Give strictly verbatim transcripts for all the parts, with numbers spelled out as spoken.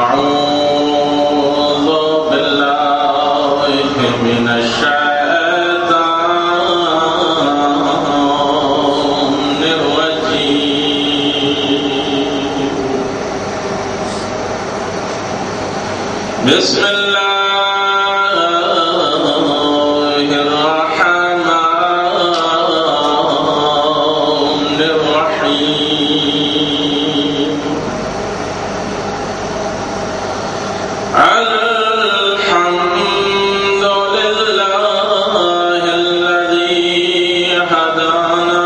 أعوذ بالله من الشيطان الرجيم. بسم الله الرحمن الرحيم. الحمد لله الذي هدانا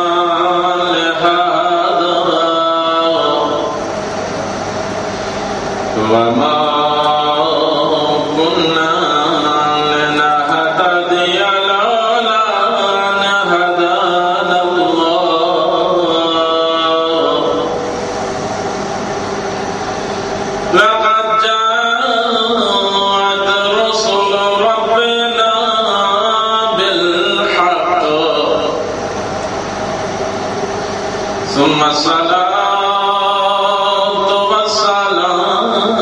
لهذا وما كنا لنهتدي لولا أن هدانا الله. لقد جاءت رسل ربنا بالحق ثم الصلاة والسلام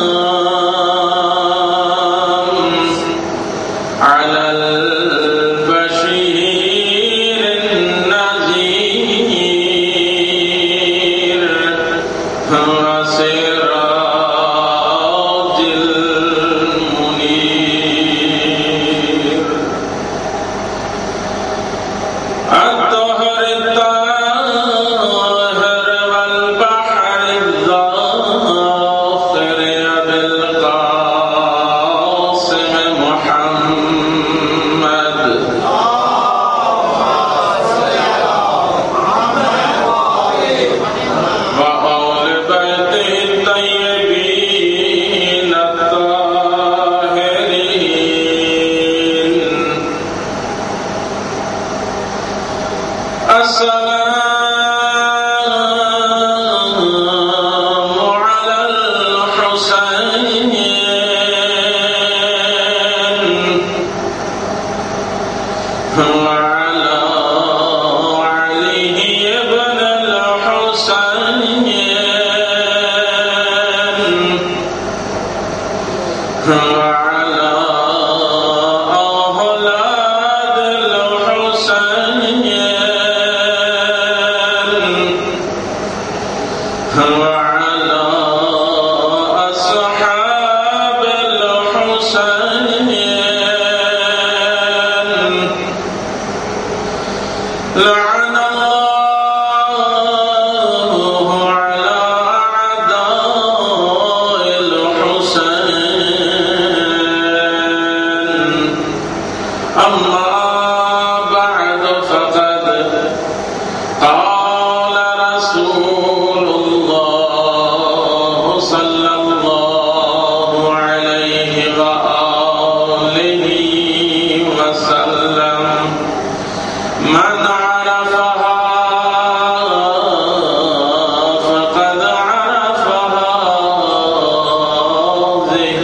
على البشير النذير وسراج المنير. الطاهر الطاهر والبحر الذاخر بالقاسم محمد وآل بيته الطيبين الطاهرين. السلام على الحسين وعلى علي بن الحسين وعلى أولاد الحسين وعلى أصحاب الحسين. لعن الله على أعداء الحسين. أما بعد فقد قال رسول الله صلى الله عليه وآله وسلم: من عرفها فقد عرف هذه.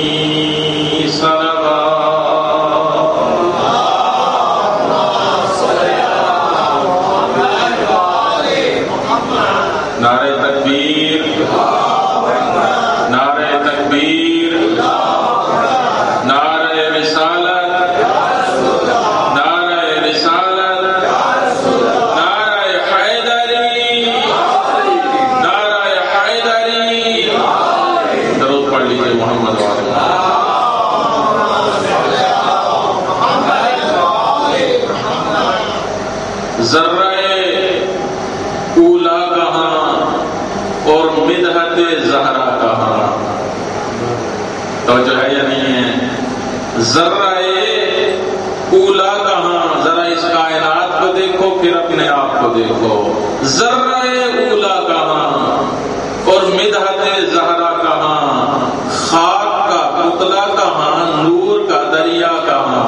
نعرہ تکبیر، نعرہ تکبیر، نعرہ رسالت، نعرہ رسالت، نعرہ حیدری، نعرہ حیدری. درود پڑھ لیجئے محمد وعلى ذرہ اولا کہاں اور مدحت زہرا کہاں؟ توجہ ہے یا نہیں ہے؟ ذرہ اولا کہاں؟ ذرا اس کائنات کو دیکھو پھر اپنے آپ کو دیکھو. ذرہ اولا کہاں اور مدحت زہرا کہاں؟ خاک کا پتلا کہاں؟ نور کا دریا کہاں؟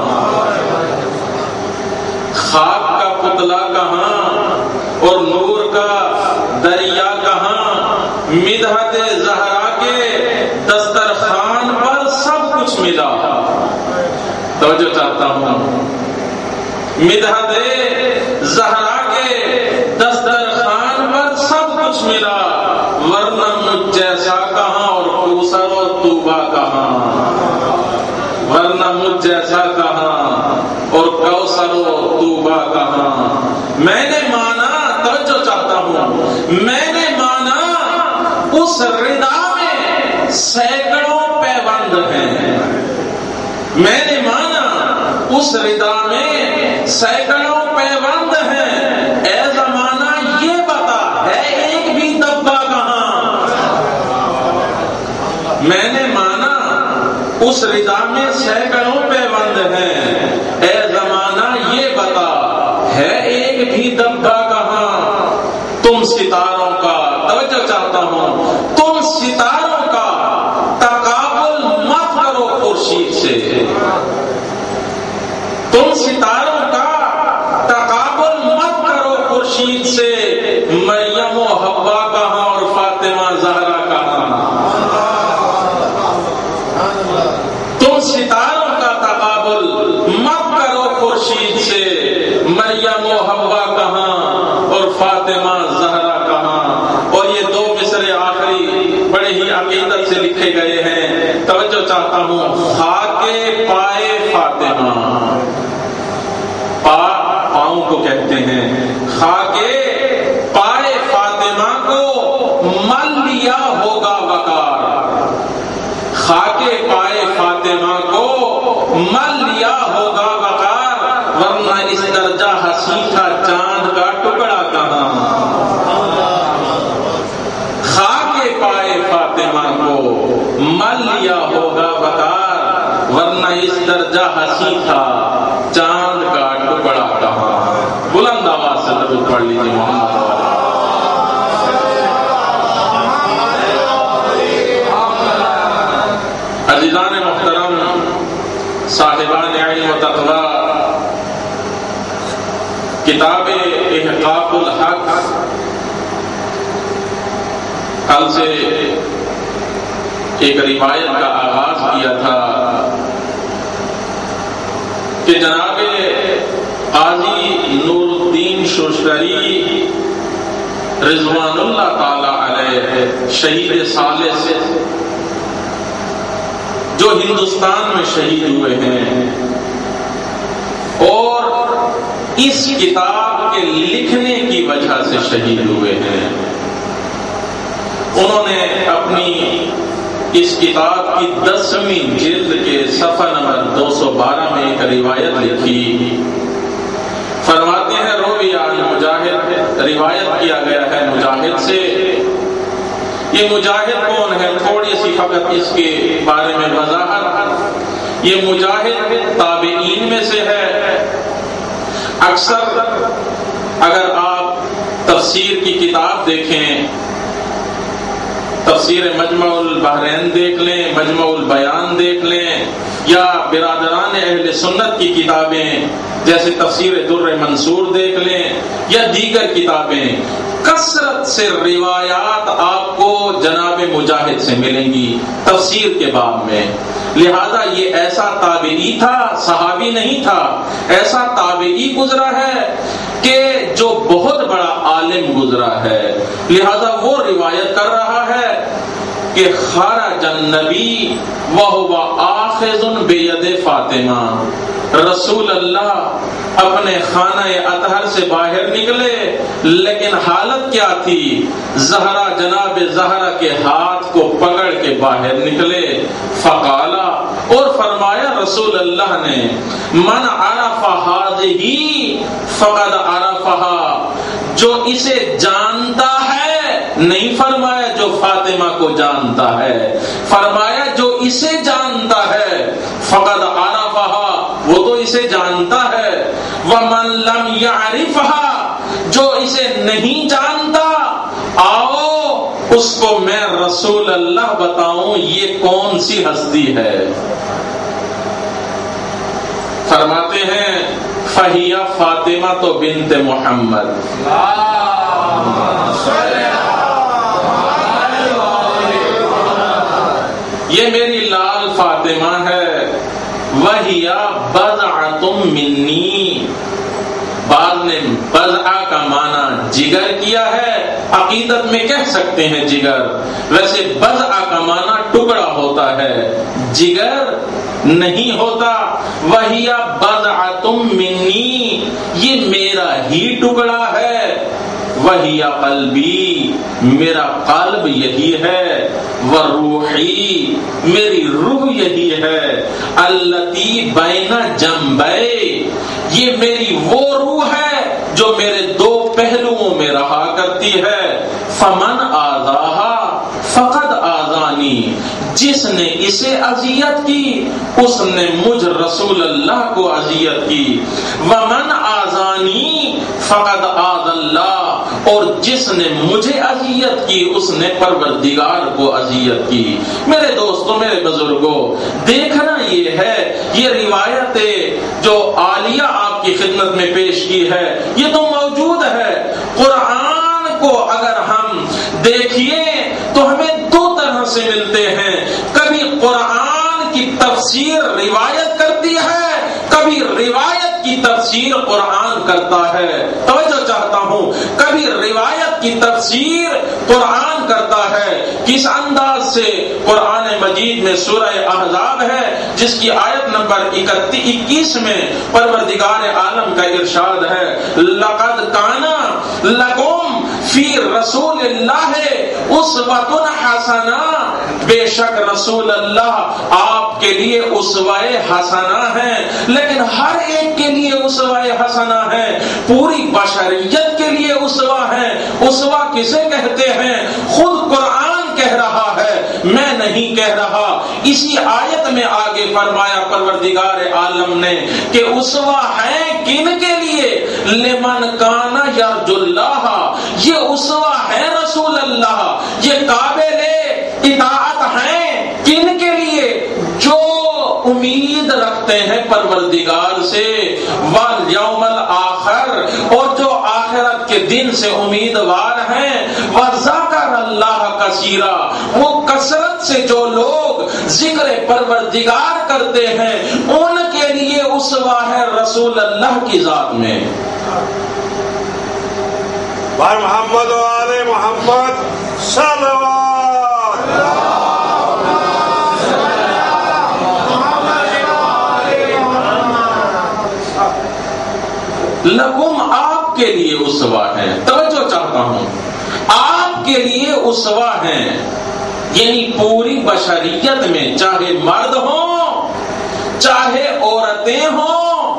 خاک کا پتلا کہاں اور نور کا دریا کہاں؟ مدحت زہرا کے دسترخوان پر سب کچھ ملا. توجہ چاہتا ہوں. مدحت زہرا کے دسترخوان پر سب کچھ ملا، ورنہ مجھ جیسا کہاں اور کوثر اور طوبا کہاں، ورنہ مجھ جیسا کہاں، اور کوثر و طوبا کہاں۔ میں نے مانا، توجہ چاہتا ہوں، میں نے مانا اس ردا میں سینکڑوں پیوند ہیں، میں نے مانا اس ردا میں سینکڑوں پیوند ہیں، اے زمانہ یہ بتا ہے ایک بھی دبا کہاں۔ میں نے مانا اس ردا میں سینکڑوں پیوند ہیں، اے زمانہ یہ بتا ہے ایک بھی دبا کہاں۔ تم ستاروں کا، توجہ چاہتا ہوں، تم ستاروں کا تقابل مت کرو خورشید سے، تم ستاروں کا تقابل مت کرو خورشید سے۔ مریم و حوا کہاں اور فاطمہ زہرا کہاں، تم ستاروں کا تقابل مت کرو خورشید سے۔ مریم و حوا کہاں اور فاطمہ زہرا کہاں۔ اور یہ دو مصرے آخری بڑے ہی عقیدت سے لکھے گئے ہیں، توجہ چاہتا ہوں۔ خاک پائے فاطمہ، پا پاؤں کو کہتے ہیں، خاک پائے فاطمہ کو مل لیا ہوگا وقار، خاک پائے فاطمہ کو مل لیا ہوگا وقار، ورنہ اس درجہ حسین تھا چاند کا ٹکڑا کہاں۔ خاک پائے فاطمہ کو مل لیا ہوگا وقار، ورنہ اس درجہ حسین تھا چاند کا ٹکڑا کہاں۔ بلند آواز سے درود پڑھ لیجیے محمد۔ عزیزان محترم، صاحبان علم و تقویٰ، کتاب احقاق الحق کل سے ایک روایت کا آغاز کیا تھا کہ جناب قاضی نور الدین شوشتری رضوان اللہ تعالی علیہ، شہید ثالث جو ہندوستان میں شہید ہوئے ہیں اور اس کتاب کے لکھنے کی وجہ سے شہید ہوئے ہیں، انہوں نے اپنی اس کتاب کی دسویں جلد کے صفحہ نمبر دو سو بارہ میں ایک روایت لکھی۔ فرماتے ہیں روی عن مجاہد، روایت کیا گیا ہے مجاہد سے۔ یہ مجاہد کون ہے؟ تھوڑی سی فقط اس کے بارے میں وضاحت۔ یہ مجاہد تابعین میں سے ہے۔ اکثر اگر آپ تفسیر کی کتاب دیکھیں، تفسیر مجمع البحرین دیکھ لیں، مجمع البیان دیکھ لیں، یا برادران اہل سنت کی کتابیں جیسے تفسیر در منصور دیکھ لیں یا دیگر کتابیں، کثرت سے روایات آپ کو جناب مجاہد سے ملیں گی تفسیر کے باب میں۔ لہذا یہ ایسا تابعی تھا، صحابی نہیں تھا، ایسا تابعی گزرا ہے کہ جو بہت بڑا عالم گزرا ہے، لہذا وہ روایت کر رہا ہے کہ خرج النبی وہو آخذ بید فاطمہ، رسول اللہ اپنے خانہ اطہر سے باہر نکلے، لیکن حالت کیا تھی؟ زہرا، جناب زہرا کے ہاتھ کو پکڑ کے باہر نکلے۔ فقالا، اور فرمایا رسول اللہ نے، من عرف ہذہ فقد عرفہا، جو اسے جانتا ہے، نہیں فرمایا جو فاطمہ کو جانتا ہے، فرمایا جو اسے جانتا ہے، فقد عرفہا، وہ تو اسے جانتا ہے، ومن لم یعرفہا، جو اسے نہیں جانتا، آؤ اس کو میں رسول اللہ بتاؤں یہ کون سی ہستی ہے۔ فرماتے ہیں فہیہ فاطمہ تو بنت محمد، یہ میری لال فاطمہ ہے، وہیہ بضعۃ منی، بعض نے بضعہ کا معنی جگر کیا ہے، عقیدت میں کہہ سکتے ہیں جگر، ویسے بضعہ کا معنی ٹکڑا ہوتا ہوتا ہے، جگر نہیں ہوتا۔ وہی بضعۃ منی، یہ میرا ہی ٹکڑا ہے۔ وہی قلبی، میرا قلب یہی ہے۔ وروحی، میری روح یہی ہے۔ التی بین جنبی، یہ میری وہ روح ہے جو میرے دو پہلوؤں میں رہا کرتی ہے۔ فمن آذاہا فقد آذانی، جس نے اسے اذیت کی اس نے مجھ رسول اللہ کو اذیت کی۔ ومن آذانی فقد آذ اللہ، اور جس نے مجھے اذیت کی اس نے پروردگار کو اذیت کی۔ میرے دوستوں، میرے بزرگوں، دیکھنا یہ ہے، یہ روایتیں جو عالیہ آپ کی خدمت میں پیش کی ہے یہ تو موجود ہے۔ قرآن کو اگر ہم دیکھیے تو ہمیں دو طرح سے ملتے ہیں، کبھی قرآن کی تفسیر روایت کرتی ہے، کبھی روایت کی تفسیر قرآن کرتا ہے۔ توجہ چاہتا ہوں، کبھی روایت کی تفسیر قرآن کرتا ہے۔ کس انداز سے؟ قرآن مجید میں سورہ احزاب ہے جس کی آیت نمبر اکیس میں پروردگار عالم کا ارشاد ہے، لقد کان لکم فی رسول اللہ اسوۃ حسنہ، بے شک رسول اللہ آپ کے لیے اسوہ حسنہ ہے۔ لیکن ہر ایک کے لیے اسوہ حسنہ ہے، پوری بشریت کے لیے اسوہ ہے۔ اسوہ کسے کہتے ہیں؟ خود قرآن کہہ رہا ہے، میں نہیں کہہ رہا۔ اسی آیت میں آگے فرمایا پروردگار عالم نے کہ اسوہ ہے کن کے لیے؟ لمن کان یرجو اللہ، یہ اسوہ ہے رسول اللہ، یہ قابل اطاعت ہیں کن کے لیے؟ جو امید رکھتے ہیں پروردگار سے، والیوم الآخر، اور جو آخرت کے دن سے امیدوار ہیں، وذکر اللہ کثیرا، وہ کثرت سے جو لوگ ذکر پروردگار کرتے ہیں ان کے لیے اسوہ ہے رسول اللہ کی ذات میں۔ بھائی محمد و آل محمد صلوات۔ لکم، آپ کے لیے اسوہ ہے۔ توجہ چاہتا ہوں، آپ کے لیے اسوہ ہیں، یعنی پوری بشریت میں چاہے مرد ہوں چاہے عورتیں ہوں،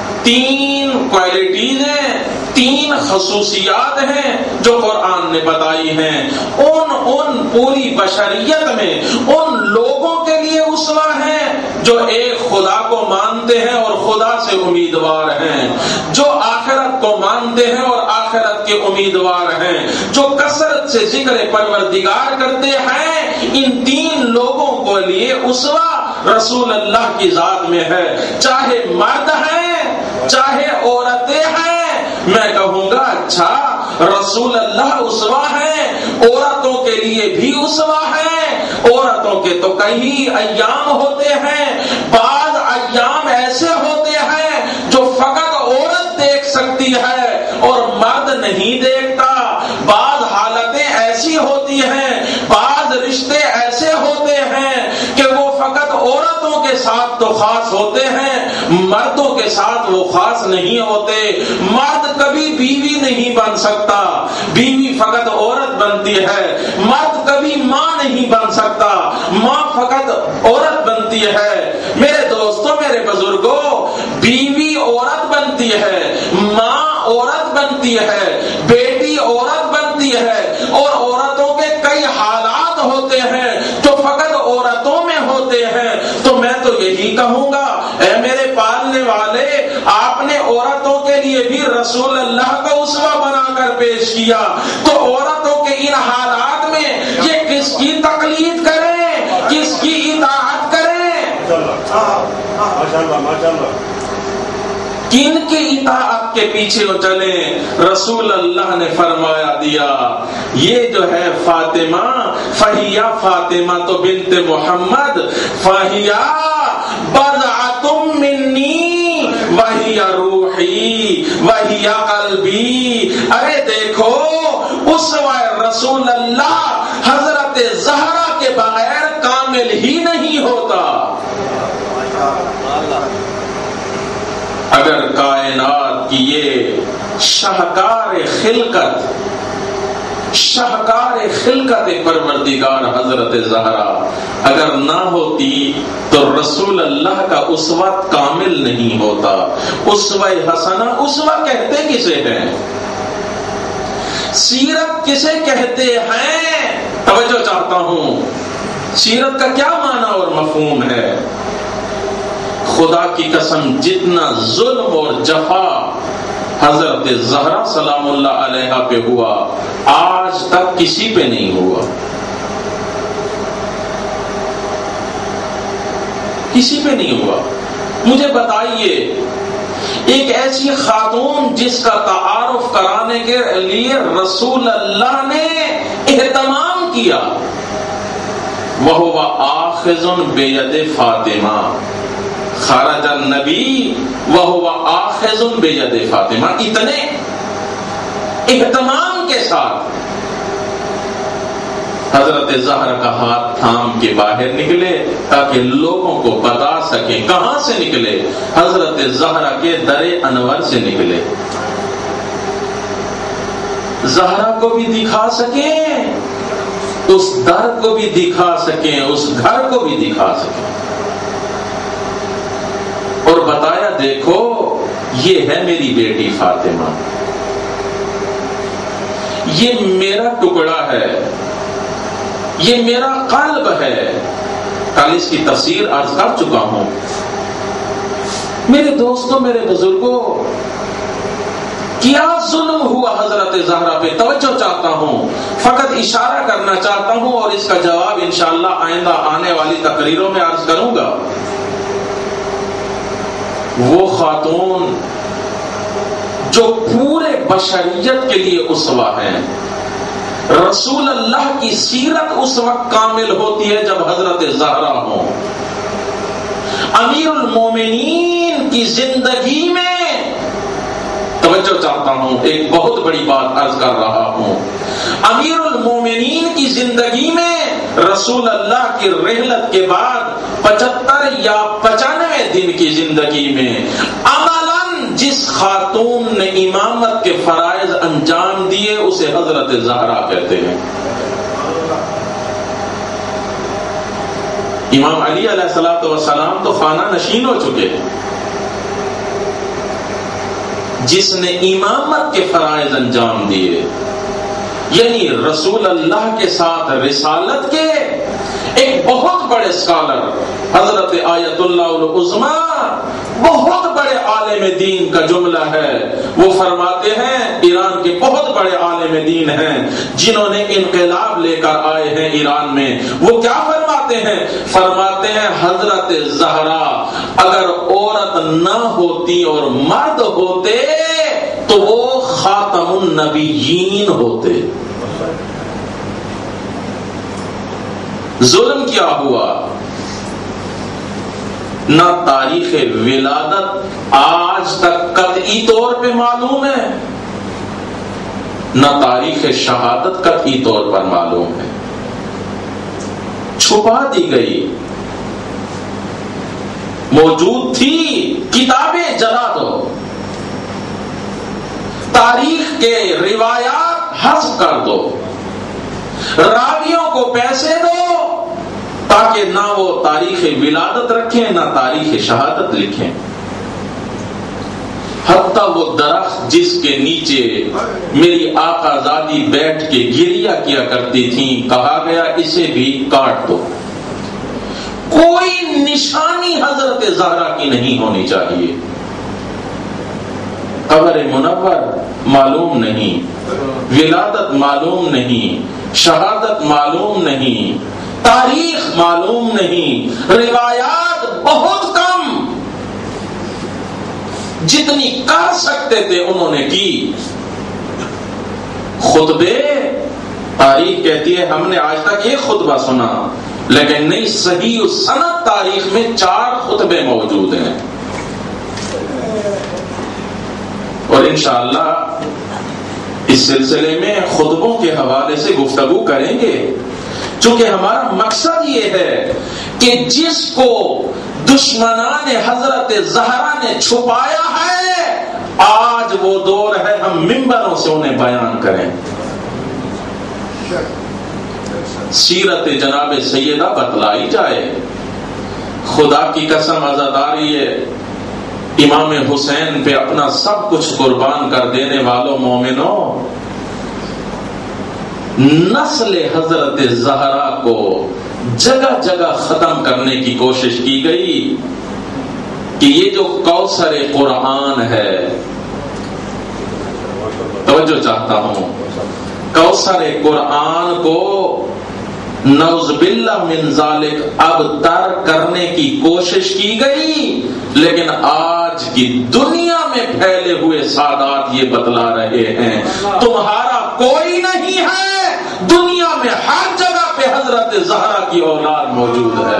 تین کوالٹیز ہیں، تین خصوصیات ہیں جو قرآن نے بتائی ہیں۔ ان ان پوری بشریت میں ان لوگوں کے لیے اسوہ ہیں جو ایک خدا کو مانتے ہیں اور خدا سے امیدوار ہیں، جو آخرت کو مانتے ہیں اور آخرت کے امیدوار ہیں، جو کثرت سے ذکر پروردگار کرتے ہیں۔ ان تین لوگوں کو لیے اسوہ رسول اللہ کی ذات میں ہے، چاہے مرد ہیں چاہے عورتیں ہیں۔ میں کہوں گا اچھا، رسول اللہ اسوہ ہیں، عورتوں کے لیے بھی اسوہ ہیں۔ عورتوں کے تو کئی ایام ہوتے ہیں، بعض ایام ایسے ہوتے ہیں جو فقط عورت دیکھ سکتی ہے اور مرد نہیں دیکھتا۔ بعض حالتیں ایسی ہوتی ہیں، بعض رشتے ایسے ہوتے ہیں کہ وہ فقط عورتوں کے ساتھ تو خاص ہوتے ہیں، مردوں کے ساتھ وہ خاص نہیں ہوتے۔ مرد کبھی بیوی نہیں بن سکتا، بیوی فقط عورت بنتی ہے۔ مرد کبھی ماں نہیں بن سکتا، ماں فقط عورت بنتی ہے۔ میرے دوستوں، میرے بزرگوں، بیوی عورت بنتی ہے، ماں عورت بنتی ہے، بیٹی عورت بنتی ہے، اور عورتوں کے کئی حالات ہوتے ہیں جو فقط عورتوں میں ہوتے ہیں۔ تو میں تو یہی کہوں گا، اے میرے پالنے والے، آپ نے عورتوں کے لیے بھی رسول اللہ کا اسوہ بنا کر پیش کیا، تو عورتوں کے ان حالات میں یہ کس کی تقلید کریں، کس کی اطاعت کریں؟ ماشاءاللہ ماشاءاللہ، کن کی اطاعت کے پیچھے وہ چلیں؟ رسول اللہ نے فرمایا دیا، یہ جو ہے فاطمہ، فہیا فاطمہ تو بنت محمد، فہیا بضعۃ منی وہی روحی وہی قلبی۔ ارے دیکھو، اسوہ رسول اللہ حضرت زہرا کے بغیر کامل کامل ہی نہیں ہوتا۔ اگر کائنات کی یہ شاہکار خلقت شاہکار خلقت پروردگار حضرت زہرا اگر نہ ہوتی تو رسول اللہ کا اسوہ کامل نہیں ہوتا۔ اسوہ حسنہ اسوہ کہتے کسے ہیں؟ سیرت کسے کہتے ہیں؟ توجہ چاہتا ہوں، سیرت کا کیا معنی اور مفہوم ہے؟ خدا کی قسم جتنا ظلم اور جفا حضرت زہرا سلام اللہ علیہا پہ ہوا آج تک کسی پہ نہیں ہوا، کسی پہ نہیں ہوا۔ مجھے بتائیے ایک ایسی خاتون جس کا تعارف کرانے کے لیے رسول اللہ نے اہتمام کیا، وَهُوَ آخذٌ بِيَدِ فاطمہ، خرج النبی وَهُوَ آخذٌ بِيَدِ فاطمہ، اتنے اہتمام کے ساتھ حضرت زہرا کا ہاتھ تھام کے باہر نکلے تاکہ لوگوں کو بتا سکیں۔ کہاں سے نکلے؟ حضرت زہرا کے در انور سے نکلے، زہرا کو بھی دکھا سکیں، اس در کو بھی دکھا سکیں، اس گھر کو بھی دکھا سکیں، اور بتایا دیکھو یہ ہے میری بیٹی فاطمہ، یہ میرا ٹکڑا ہے، یہ میرا قلب ہے۔ کل اس کی تفسیر عرض کر چکا ہوں۔ میرے دوستوں، میرے بزرگوں، کیا ظلم ہوا حضرت زہرا پہ؟ توجہ چاہتا ہوں، فقط اشارہ کرنا چاہتا ہوں اور اس کا جواب انشاءاللہ آئندہ آنے والی تقریروں میں عرض کروں گا۔ وہ خاتون جو پورے بشریت کے لیے اسوہ ہیں، رسول اللہ کی سیرت اس وقت کامل ہوتی ہے جب حضرت زہرا ہوں۔ امیر المومنین کی زندگی میں توجہ چاہتا ہوں، ایک بہت بڑی بات عرض کر رہا ہوں، امیر المومنین کی زندگی میں رسول اللہ کی رحلت کے بعد پچہتر یا پچانوے دن کی زندگی میں عملاً جس خاتون نے امامت کے فرائض انجام دیے اسے حضرت زہرا کہتے ہیں۔ امام علی علیہ الصلوۃ والسلام تو خانہ نشین ہو چکے، جس نے امامت کے فرائض انجام دیے، یعنی رسول اللہ کے ساتھ رسالت کے ایک بہت بڑے اسکالر حضرت آیت اللہ العظمیٰ، بہت بڑے عالم دین کا جملہ ہے، وہ فرماتے ہیں ایران کے بہت بڑے عالم دین ہیں جنہوں نے انقلاب لے کر آئے ہیں ایران میں، وہ کیا فرماتے ہیں؟ فرماتے ہیں حضرت زہرا اگر عورت نہ ہوتی اور مرد ہوتے تو وہ خاتم النبیین ہوتے۔ ظلم کیا ہوا؟ نہ تاریخ ولادت آج تک قطعی طور پہ معلوم ہے، نہ تاریخ شہادت قطعی طور پر معلوم ہے، چھپا دی گئی، موجود تھی کتابیں جلا دو، تاریخ کے روایات حذف کر دو، راویوں کو پیسے دو تاکہ نہ وہ تاریخ ولادت رکھیں نہ تاریخ شہادت لکھیں۔ حتیٰ وہ درخت جس کے نیچے میری آقا زادی بیٹھ کے گریا کیا کرتی تھیں، کہا گیا اسے بھی کاٹ دو، کوئی نشانی حضرت زہرا کی نہیں ہونی چاہیے۔ قبر منور معلوم نہیں، ولادت معلوم نہیں، شہادت معلوم نہیں، تاریخ معلوم نہیں، روایات بہت کم، جتنی کر سکتے تھے انہوں نے کی۔ خطبے، تاریخ کہتی ہے ہم نے آج تک ایک خطبہ سنا، لیکن نہیں، صحیح سند تاریخ میں چار خطبے موجود ہیں، اور انشاءاللہ اس سلسلے میں خطبوں کے حوالے سے گفتگو کریں گے، چونکہ ہمارا مقصد یہ ہے کہ جس کو دشمنان حضرت زہرا نے چھپایا ہے، آج وہ دور ہے ہم ممبروں سے انہیں بیان کریں۔ سیرت جناب سیدہ بتلائی جائے۔ خدا کی قسم عزاداری ہے، امام حسین پہ اپنا سب کچھ قربان کر دینے والوں مومنوں، نسل حضرت زہرا کو جگہ جگہ ختم کرنے کی کوشش کی گئی کہ یہ جو کوثر قرآن ہے، توجہ چاہتا ہوں، کوثر قرآن کو نعوذ باللہ من ذالک اب تر کرنے کی کوشش کی گئی، لیکن آج کی دنیا میں پھیلے ہوئے سادات یہ بتلا رہے ہیں تمہارا کوئی نہیں ہے، دنیا میں ہر جگہ پہ حضرت زہرا کی اولاد موجود ہے۔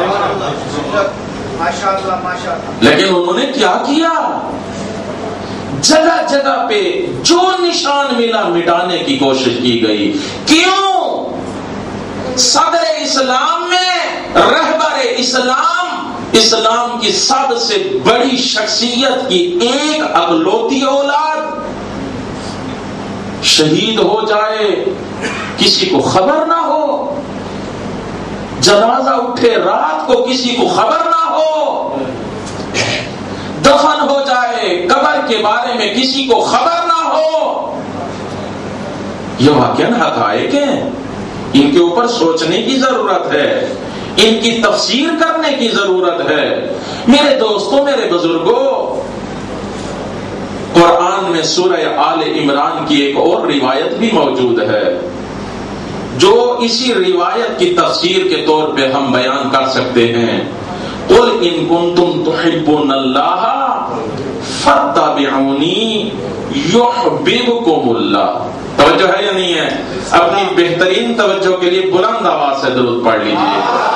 لیکن انہوں نے کیا کیا؟ جگہ جگہ پہ جو نشان ملا مٹانے کی کوشش کی گئی۔ کیوں؟ صدر اسلام میں رہبر اسلام، اسلام کی سب سے بڑی شخصیت کی ایک اقلوتی اولاد شہید ہو جائے، کسی کو خبر نہ ہو، جنازہ اٹھے رات کو کسی کو خبر نہ ہو، دفن ہو جائے قبر کے بارے میں کسی کو خبر نہ ہو۔ یہ واقعاً حقائق ہیں، ان کے اوپر سوچنے کی ضرورت ہے، ان کی تفسیر کرنے کی ضرورت ہے۔ میرے دوستوں، میرے بزرگوں، قرآن میں سورہ آل عمران کی ایک اور روایت بھی موجود ہے جو اسی روایت کی تفسیر کے طور پہ ہم بیان کر سکتے ہیں۔ قل ان کنتم تحبون اللہ فاتبعونی یحببکم اللہ۔ توجہ ہے یا نہیں ہے؟ اپنی بہترین توجہ کے لیے بلند آواز سے درود پڑھ لیجیے۔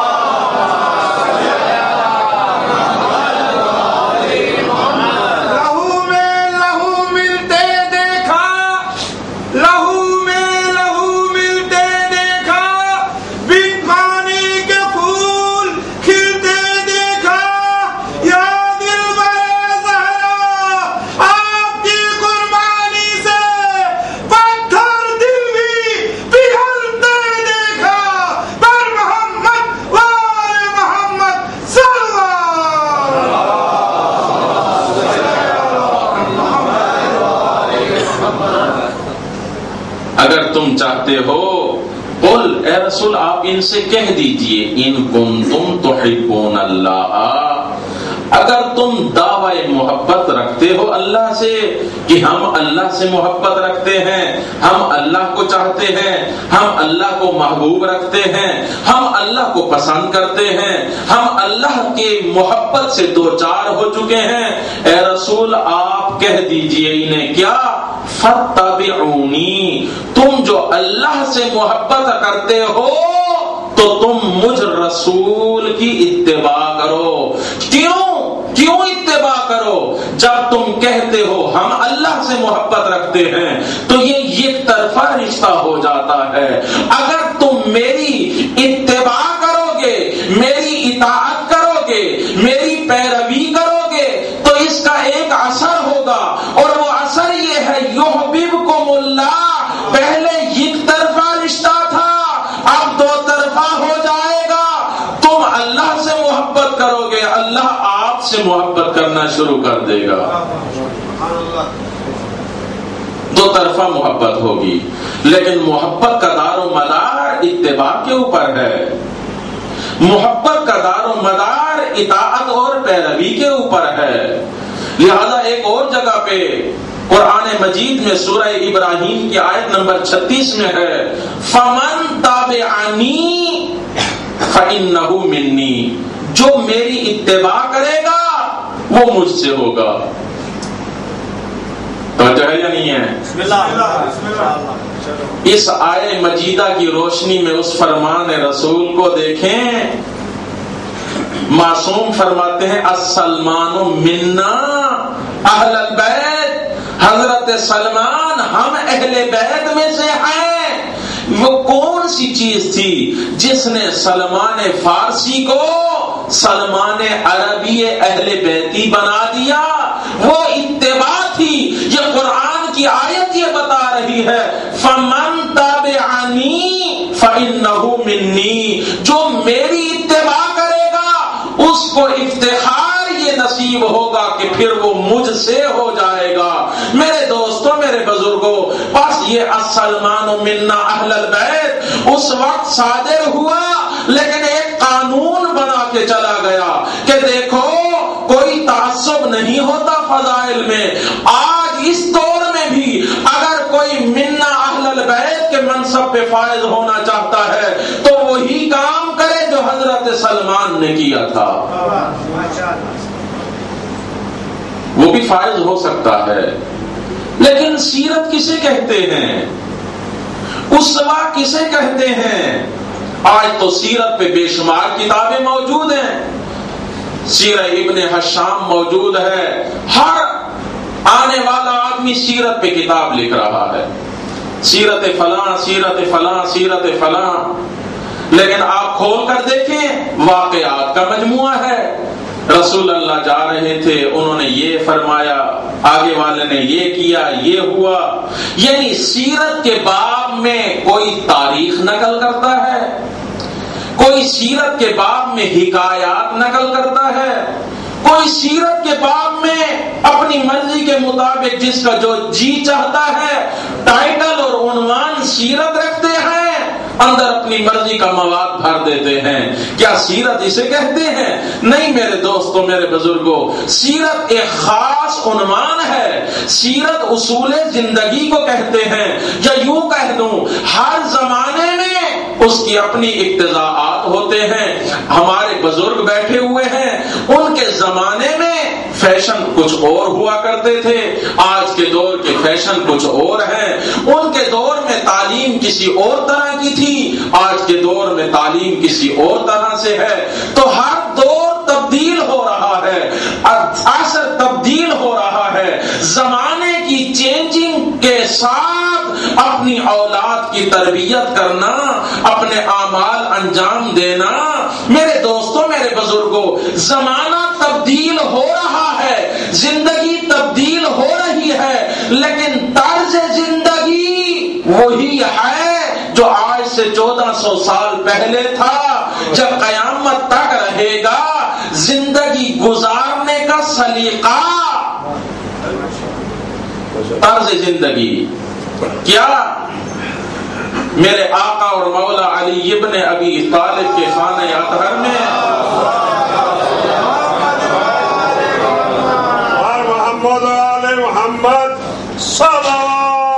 اگر تم چاہتے ہو، قل اے رسول آپ ان سے کہہ دیجئے، ان کنتم تحبون اللہ، اگر تم دعوی محبت رکھتے ہو اللہ سے کہ ہم اللہ سے محبت رکھتے ہیں، ہم اللہ کو چاہتے ہیں، ہم اللہ کو محبوب رکھتے ہیں، ہم اللہ کو پسند کرتے ہیں، ہم اللہ کے محبت سے دو چار ہو چکے ہیں، اے رسول آپ کہہ دیجئے انہیں کیا؟ فاتبعونی، تم جو اللہ سے محبت کرتے ہو تو تم مجھ رسول کی اتباع کرو۔ کیوں کیوں اتباع کرو؟ جب تم کہتے ہو ہم اللہ سے محبت رکھتے ہیں تو یہ یک طرفہ رشتہ ہو جاتا ہے۔ اگر تم میری اتباع کرو گے، میری اطاعت کرو گے، میری پیروی کرو گے تو اس کا ایک اثر ہوگا، اور وہ اثر یہ ہے یحببکم اللہ، پہلے یک طرفہ رشتہ تھا اب دو طرفہ ہو جائے گا۔ تم اللہ سے محبت کرو گے، اللہ آپ سے محبت کرنا شروع کر دے گا، دو طرفہ محبت ہوگی۔ لیکن محبت کا دار و مدار اتباع کے اوپر ہے، محبت کا دار و مدار اطاعت اور پیروی کے اوپر ہے۔ لہذا ایک اور جگہ پہ قرآن مجید میں سورہ ابراہیم کی آیت نمبر چھتیس میں ہے، فَمَن تَابِعَنِي فَإِنَّهُ مِنِّي، جو میری اتباع کرے گا وہ مجھ سے ہوگا۔ توجہ ہے یا نہیں ہے؟ بسم اللہ۔ اس آیت مجیدہ کی روشنی میں اس فرمان رسول کو دیکھیں، معصوم فرماتے ہیں السلمان منا اہل البیت، حضرت سلمان ہم اہل بیت میں سے ہیں۔ وہ کون سی چیز تھی جس نے سلمان فارسی کو سلمان عربی اہل بیتی بنا دیا؟ وہ اتباع تھی۔ یہ قرآن کی آیت یہ بتا رہی ہے فَمَن تَبِعَنِي فَإِنَّهُ مِنِّي، جو میری اتباع کرے گا اس کو افتخار یہ نصیب ہوگا کہ پھر وہ مجھ سے ہو جائے گا۔ میرے دوستوں، میرے بزرگوں، بس یہ السلمان منا اہل البیت اس وقت صادر ہوا، لیکن ایک قانون بنا کے چلا گیا کہ دیکھو کوئی تعصب نہیں ہوتا فضائل میں۔ آج اس دور میں بھی اگر کوئی منا اہل البیت کے منصب پہ فائز ہونا چاہتا ہے تو وہی کام کرے جو حضرت سلمان نے کیا تھا، وہ بھی فائز ہو سکتا ہے۔ لیکن سیرت کسے کہتے ہیں؟ اسوہ کسے کہتے ہیں؟ آج تو سیرت پہ بے شمار کتابیں موجود ہیں، سیرہ ابن ہشام موجود ہے، ہر آنے والا آدمی سیرت پہ کتاب لکھ رہا ہے، سیرت فلاں سیرت فلاں سیرت فلاں، لیکن آپ کھول کر دیکھیں واقعات کا مجموعہ ہے۔ رسول اللہ جا رہے تھے، انہوں نے یہ فرمایا، آگے والے نے یہ کیا، یہ ہوا۔ یعنی سیرت کے باب میں کوئی تاریخ نقل کرتا ہے، کوئی سیرت کے باب میں حکایات نقل کرتا ہے، کوئی سیرت کے باب میں اپنی مرضی کے مطابق جس کا جو جی چاہتا ہے ٹائٹل اور عنوان سیرت رکھتے ہیں، اندر اپنی مرضی کا مواد بھر دیتے ہیں۔ کیا سیرت اسے کہتے ہیں؟ نہیں میرے دوستوں، میرے بزرگوں، سیرت ایک خاص عنوان ہے، سیرت اصول زندگی کو کہتے ہیں، یا یوں کہہ دوں ہر زمانے میں اس کی اپنی اقتضاءات ہوتے ہیں۔ ہمارے بزرگ بیٹھے ہوئے ہیں، ان کے زمانے میں فیشن کچھ اور ہوا کرتے تھے، آج کے دور کے فیشن کچھ اور ہیں۔ ان کے دور میں تعلیم کسی اور طرح کی تھی، آج کے دور میں تعلیم کسی اور طرح سے ہے۔ تو ہر دور تبدیل ہو رہا ہے، عصر تبدیل ہو رہا ہے، زمانے کی چینجنگ کے ساتھ اپنی اولاد کی تربیت کرنا، اپنے اعمال انجام دینا۔ میرے دوستوں، میرے بزرگوں، زمانہ تبدیل ہو رہا ہے، زندگی تبدیل ہو رہی ہے، لیکن طرز زندگی وہی ہے جو آج سے چودہ سو سال پہلے تھا۔ جب قیامت تک رہے گا زندگی گزارنے کا سلیقہ، طرز زندگی کیا؟ میرے آقا اور مولا علی ابن ابی طالب کے خانہ اطہر میں اور محمد علی محمد صلوات،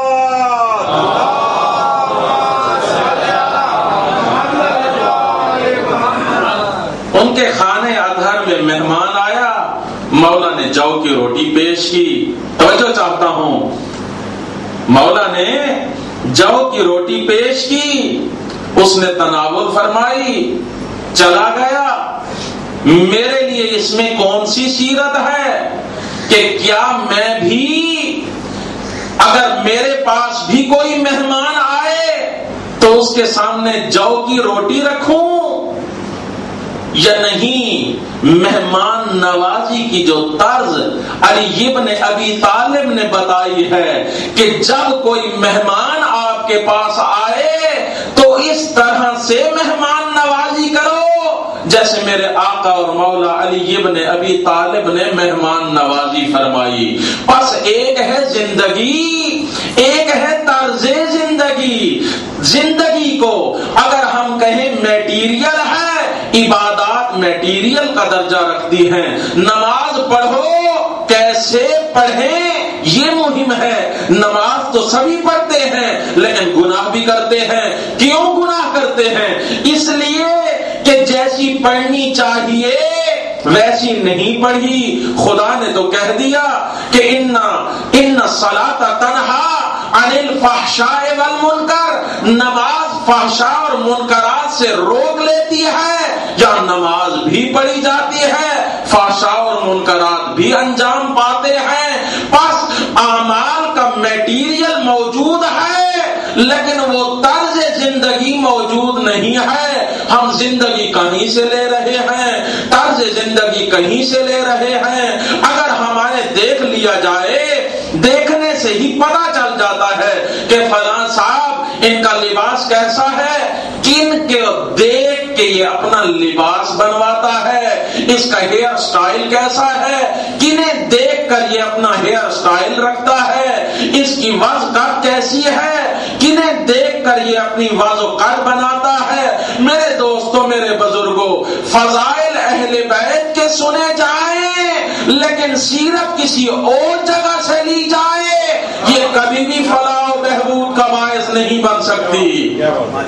ان کے خانہ اطہر میں مہمان آیا، مولا نے جو کی روٹی پیش کی۔ توجہ چاہتا ہوں، مولا نے جو کی روٹی پیش کی، اس نے تناول فرمائی، چلا گیا۔ میرے لیے اس میں کون سی سیرت ہے کہ کیا میں بھی اگر میرے پاس بھی کوئی مہمان آئے تو اس کے سامنے جو کی روٹی رکھوں یا نہیں؟ مہمان نوازی کی جو طرز علی ابن ابی طالب نے بتائی ہے کہ جب کوئی مہمان آپ کے پاس آئے تو اس طرح سے مہمان نوازی کرو جیسے میرے آقا اور مولا علی ابن ابی طالب نے مہمان نوازی فرمائی۔ بس ایک ہے زندگی، ایک ہے طرز زندگی۔ زندگی کو اگر ہم کہیں میٹیریل ہے، عبادات میٹیریل کا درجہ رکھتی ہیں۔ نماز پڑھو، کیسے پڑھیں یہ مہم ہے۔ نماز تو سبھی پڑھتے ہیں لیکن گناہ بھی کرتے ہیں۔ کیوں گناہ کرتے ہیں؟ اس لیے کہ جیسی پڑھنی چاہیے ویسی نہیں پڑھی۔ خدا نے تو کہہ دیا کہ ان ان الصلاۃ تنہا عن الفحشاء والمنکر، نماز فحشاء اور منکرات سے روک لیتی ہے، یا نماز بھی پڑھی جاتی ہے، فحشاء اور منکرات بھی انجام پاتے ہیں۔ بس اعمال کا میٹیریل موجود ہے لیکن وہ طرز نہیں ہے، ہم زندگی کہیں سے لے رہے ہیں، طرز زندگی کہیں سے لے رہے ہیں۔ اگر ہمارے دیکھ لیا جائے، دیکھنے سے ہی پتہ چل جاتا ہے کہ فلاں صاحب ان کا لباس کیسا ہے، کن کے دیکھ کے یہ اپنا لباس بنواتا ہے، اس کا ہیئر سٹائل کیسا ہے، کنہیں دیکھ کر یہ اپنا ہیئر سٹائل رکھتا ہے، اس کی وضع قد کیسی ہے، کنہیں دیکھ کر یہ اپنی وضع و قد بناتا ہے۔ میرے دوستوں، میرے بزرگوں، فضائل اہل بیت کے سنے جائیں لیکن سیرت کسی اور جگہ سے لی جائے، یہ کبھی بھی فلاح و بہبود کا باعث نہیں بن سکتی۔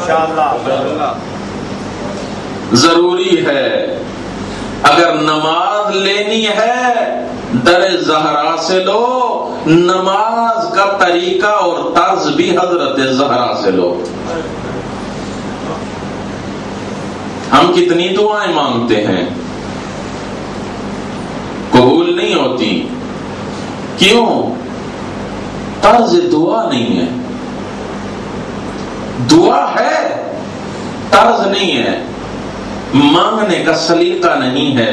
ضروری ہے اگر نماز لینی ہے در زہرا سے لو، نماز کا طریقہ اور طرز بھی حضرت زہرا سے لو۔ ہم کتنی دعائیں مانگتے ہیں، قبول نہیں ہوتی، کیوں؟ طرز دعا نہیں ہے۔ دعا ہے، طرز نہیں ہے، مانگنے کا سلیقہ نہیں ہے،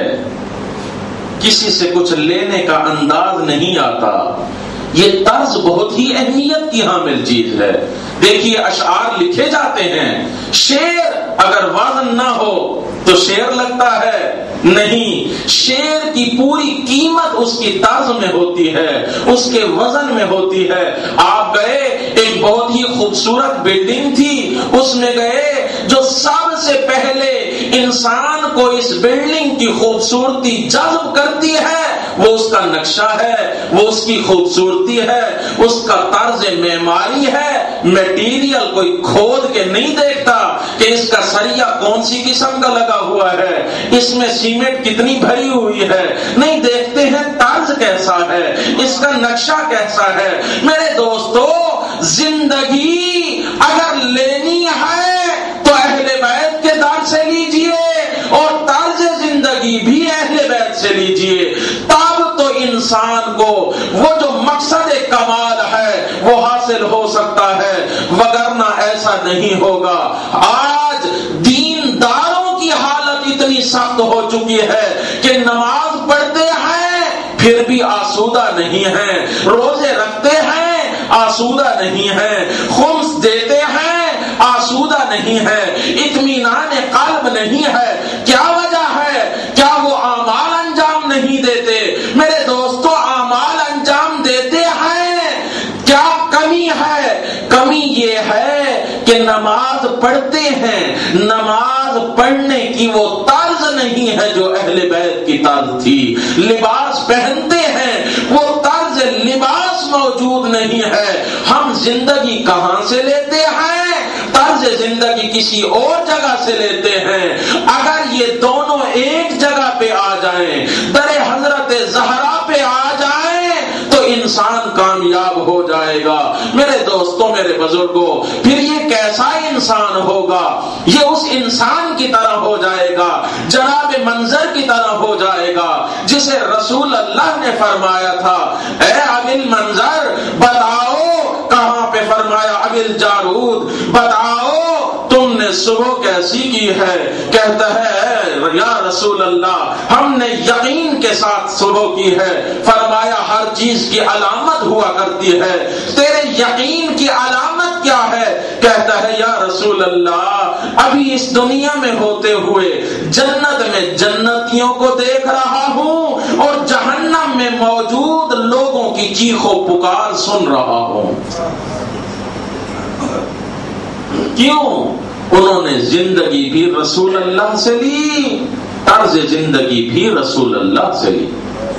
کسی سے کچھ لینے کا انداز نہیں آتا۔ یہ طرز بہت ہی اہمیت کی حامل چیز ہے۔ دیکھیے اشعار لکھے جاتے ہیں، شعر اگر وزن نہ ہو تو شعر لگتا ہے نہیں، شعر کی پوری قیمت اس کی طرز میں ہوتی ہے، اس کے وزن میں ہوتی ہے۔ آپ گئے، ایک بہت ہی خوبصورت بلڈنگ تھی، اس میں گئے، جو سب سے پہلے انسان کو اس بلڈنگ کی خوبصورتی جذب کرتی ہے وہ اس کا نقشہ ہے، وہ اس کی خوبصورتی ہے، اس کا طرز معماری ہے۔ میٹیریل کوئی کھود کے نہیں دیکھتا کہ اس کا سریا کون سی قسم کا لگا ہوا ہے، اس میں سیمنٹ کتنی بھری ہوئی ہے، نہیں دیکھتے ہیں طرز کیسا ہے، اس کا نقشہ کیسا ہے۔ میرے دوستو، زندگی اگر لینی ہے تو اہل بیت کے در سے لیجئے اور طرز زندگی بھی اہل بیت سے لیجئے، تب تو انسان کو وہ جو مقصد کمال ہے وہ حاصل ہو سکتا ہے، وگرنہ ایسا نہیں ہوگا۔ آج دین داروں کی حالت اتنی سخت ہو چکی ہے کہ نماز پڑھتے ہیں پھر بھی آسودہ نہیں ہیں، روزے رکھتے ہیں آسودہ نہیں ہیں، خمس دیتے ہیں آسودہ نہیں ہے، اطمینان قلب نہیں ہے۔ کیا وجہ ہے؟ کیا وہ اعمال انجام نہیں دیتے؟ میرے دوستو، اعمال انجام دیتے ہیں، کیا کمی ہے؟ کمی یہ ہے کہ نماز پڑھتے ہیں، نماز پڑھنے کی وہ طرز نہیں ہے جو اہل بیت کی طرز تھی، لباس پہنتے ہیں وہ طرز لباس موجود نہیں ہے۔ ہم زندگی کہاں سے لیتے ہیں؟ طرز زندگی کسی اور جگہ سے لیتے ہیں۔ اگر یہ دونوں ایک جگہ پہ آ جائیں، در حضرت زہرا پہ آ جائیں تو انسان کامیاب ہو جائے گا۔ میرے دوستوں، میرے بزرگوں، پھر یہ کیسا انسان ہوگا؟ یہ اس انسان کی طرح ہو جائے گا، جناب منظر کی طرح ہو جائے گا جسے رسول اللہ نے فرمایا تھا، اے ابل منظر بتاؤ کہاں پہ؟ فرمایا ابل جارود، بتاؤ تم نے صبح کیسی کی ہے؟ کہتا ہے یا رسول اللہ ہم نے یقین کے ساتھ صبح کی ہے۔ فرمایا ہر چیز کی علامت ہوا کرتی ہے، تیرے یقین کی علامت کیا ہے؟ کہتا ہے یا رسول اللہ ابھی اس دنیا میں ہوتے ہوئے جنت میں جنتیوں کو دیکھ رہا ہوں اور جہنم میں موجود لوگوں کی چیخ و پکار سن رہا ہوں۔ کیوں؟ انہوں نے زندگی بھی رسول اللہ سے لی، طرز زندگی بھی رسول اللہ سے لی۔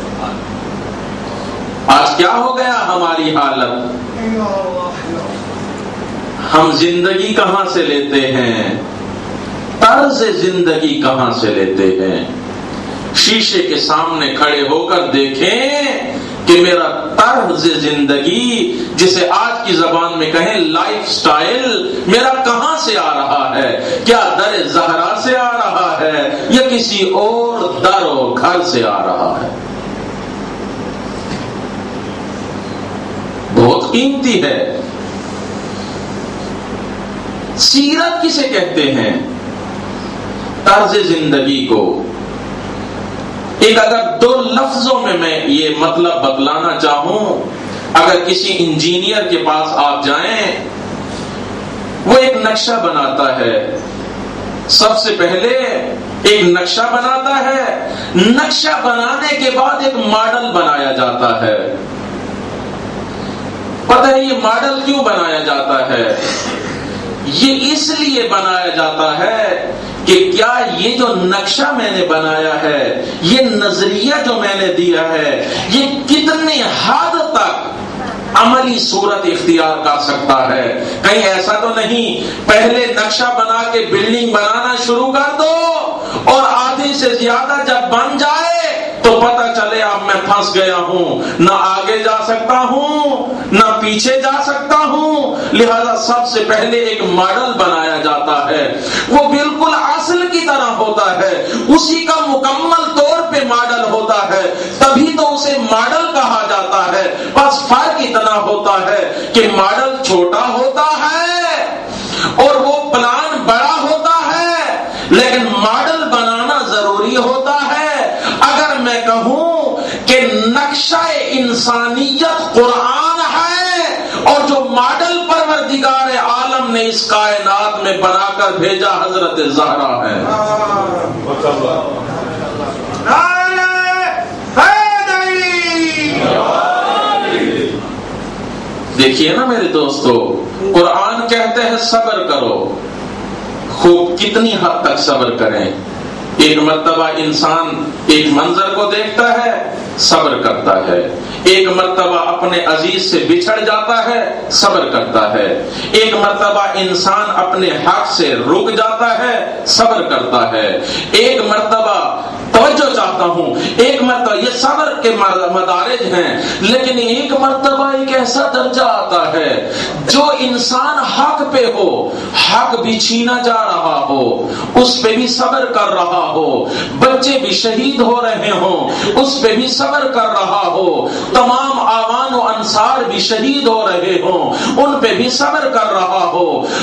آج کیا ہو گیا ہماری حالت؟ ہم زندگی کہاں سے لیتے ہیں؟ طرز زندگی کہاں سے لیتے ہیں؟ شیشے کے سامنے کھڑے ہو کر دیکھیں کہ میرا طرز زندگی، جسے آج کی زبان میں کہیں لائف سٹائل، میرا کہاں سے آ رہا ہے؟ کیا در زہرا سے آ رہا ہے یا کسی اور در و گھر سے آ رہا ہے؟ بہت قیمتی ہے۔ سیرت کسے کہتے ہیں؟ طرز زندگی کو. ایک اگر دو لفظوں میں میں یہ مطلب بتلانا چاہوں، اگر کسی انجینئر کے پاس آپ جائیں، وہ ایک نقشہ بناتا ہے. سب سے پہلے ایک نقشہ بناتا ہے، نقشہ بنانے کے بعد ایک ماڈل بنایا جاتا ہے. پتہ ہے یہ ماڈل کیوں بنایا جاتا ہے؟ یہ اس لیے بنایا جاتا ہے کہ کیا یہ جو نقشہ میں نے بنایا ہے، یہ نظریہ جو میں نے دیا ہے، یہ کتنے حد تک عملی صورت اختیار کر سکتا ہے. کہیں ایسا تو نہیں پہلے نقشہ بنا کے بلڈنگ بنانا شروع کر دو اور آدھی سے زیادہ جب بن جائے تو پتہ چلے اب میں پھنس گیا ہوں، نہ آگے جا سکتا ہوں نہ پیچھے جا سکتا ہوں. لہذا سب سے پہلے ایک ماڈل بنایا جاتا ہے، وہ بالکل اصل کی طرح ہوتا ہے، اسی کا مکمل طور پہ ماڈل ہوتا ہے، تبھی تو اسے ماڈل کہا جاتا ہے. بس فرق اتنا ہوتا ہے کہ ماڈل چھوٹا ہوتا ہے اور وہ پلان بڑا ہوتا ہے، لیکن ماڈل بنانا ضروری ہوتا ہے. اگر میں کہوں کہ نقشہ انسانیت قرآن ہے اور جو ماڈل پروردگار عالم نے اس کائنات میں بنا کر بھیجا حضرت زہرا ہے. دیکھیے نا میرے دوستو، قرآن کہتے ہیں صبر کرو. خوب کتنی حد تک صبر کریں؟ ایک مرتبہ انسان ایک منظر کو دیکھتا ہے، صبر کرتا ہے. ایک مرتبہ اپنے عزیز سے بچھڑ جاتا ہے، صبر کرتا ہے. ایک مرتبہ انسان اپنے حق سے رک جاتا ہے، صبر کرتا ہے. ایک مرتبہ توجہ چاہتا ہوں، ایک مرتبہ یہ صبر کے مدارج ہیں، لیکن ایک مرتبہ ایک ایسا درجہ آتا ہے جو انسان حق پہ ہو، حق بھی چھینا جا رہا ہو، اس پہ بھی صبر کر رہا ہو، بچے بھی شہید ہو رہے ہوں، اس پہ بھی صبر کر رہا ہو، تمام آوان و انصار بھی شہید ہو رہے ہوں، ان پہ بھی صبر کر رہا ہو،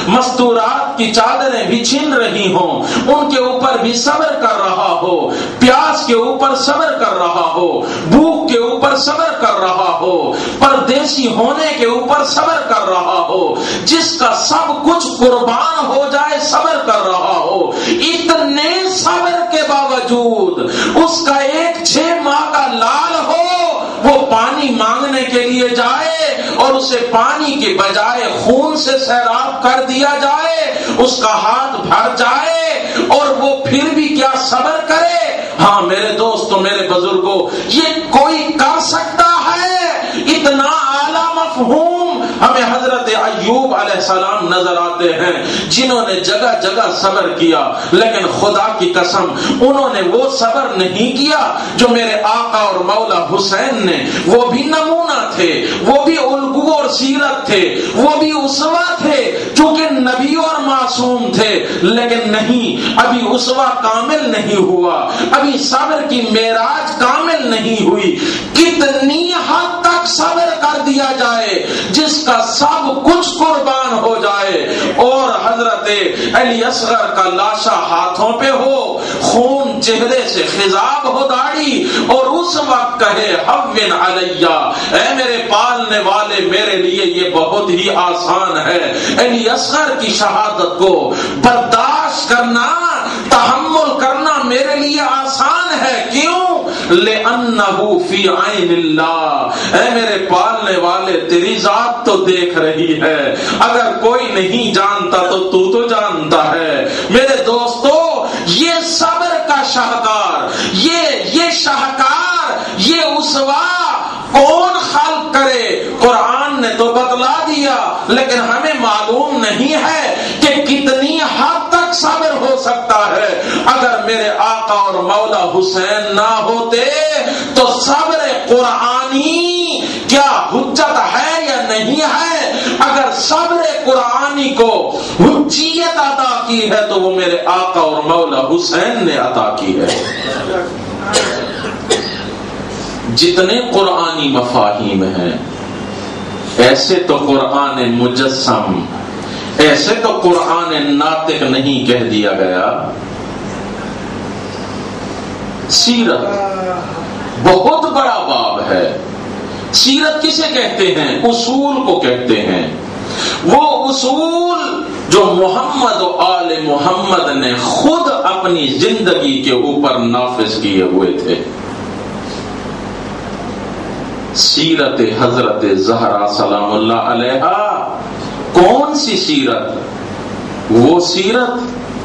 مستورات کی چادریں بھی چھن رہی ہوں، ان کے اوپر بھی صبر کر رہا ہو، پیاس کے اوپر صبر کر رہا ہو، بھوک کے اوپر صبر کر رہا ہو، پردیسی ہونے کے اوپر صبر کر رہا ہو، جس کا سب کچھ قربان ہو جائے صبر کر رہا ہو. اتنے صبر کے باوجود اس کا ایک چھ ماہ کا لال ہو، وہ پانی مانگنے کے لیے جائے اور اسے پانی کے بجائے خون سے سیراب کر دیا جائے، اس کا ہاتھ بھر جائے اور وہ پھر بھی کیا صبر کرے. ہاں میرے دوستوں، میرے بزرگوں، یہ کوئی کر سکتا ہے؟ اتنا اعلیٰ مفہوم ہمیں حضرت ایوب علیہ السلام نظر آتے ہیں، جنہوں نے جگہ جگہ صبر کیا، لیکن خدا کی قسم انہوں نے وہ صبر نہیں کیا جو میرے آقا اور مولا حسین نے. وہ بھی نمونہ تھے، وہ بھی الگو اور سیرت تھے، وہ بھی اسوہ تھے، چونکہ نبی اور معصوم تھے، لیکن نہیں، ابھی اسوہ کامل نہیں ہوا، ابھی صبر کی معراج کامل نہیں ہوئی. کتنی حد تک صبر کر دیا جائے جس کا سب کچھ قربان ہو جائے اور حضرت علی اصغر کا لاشا ہاتھوں پہ ہو، خون چہرے سے خضاب ہو داڑھی، اور اس وقت کہے حوّن علیہ، اے میرے پالنے والے میرے لیے یہ بہت ہی آسان ہے. علی اصغر کی شہادت کو برداشت کرنا، تحمل کرنا میرے لیے آسان ہے. کیوں؟ لِأَنَّهُ فِي عَيْنِ اللَّهِ، اے میرے پالنے والے تیری ذات تو دیکھ رہی ہے، اگر کوئی نہیں جانتا تو تو تو جانتا ہے. میرے دوستو، یہ صبر کا شاہکار، یہ یہ شاہکار، یہ اسوہ کون خلق کرے؟ قرآن نے تو بتلا دیا، لیکن ہمیں معلوم نہیں ہے کہ کتنی حد تک صبر ہو سکتا ہے. اگر میرے آقا اور مولا حسین نہ ہوتے تو صبر قرآنی کیا حجت ہے یا نہیں ہے؟ اگر صبر قرآنی کو حجیت عطا کی ہے تو وہ میرے آقا اور مولا حسین نے عطا کی ہے. جتنے قرآنی مفاہیم ہیں، ایسے تو قرآن مجسم، ایسے تو قرآن ناطق نہیں کہہ دیا گیا. سیرت بہت بڑا باب ہے. سیرت کسے کہتے ہیں؟ اصول کو کہتے ہیں. وہ اصول جو محمد و آل محمد نے خود اپنی زندگی کے اوپر نافذ کیے ہوئے تھے. سیرت حضرت زہرا سلام اللہ علیہا کون سی سیرت؟ وہ سیرت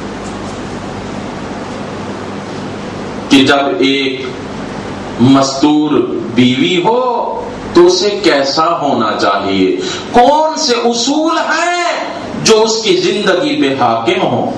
کہ جب ایک مستور بیوی ہو تو اسے کیسا ہونا چاہیے، کون سے اصول ہیں جو اس کی زندگی پہ حاکم ہوں.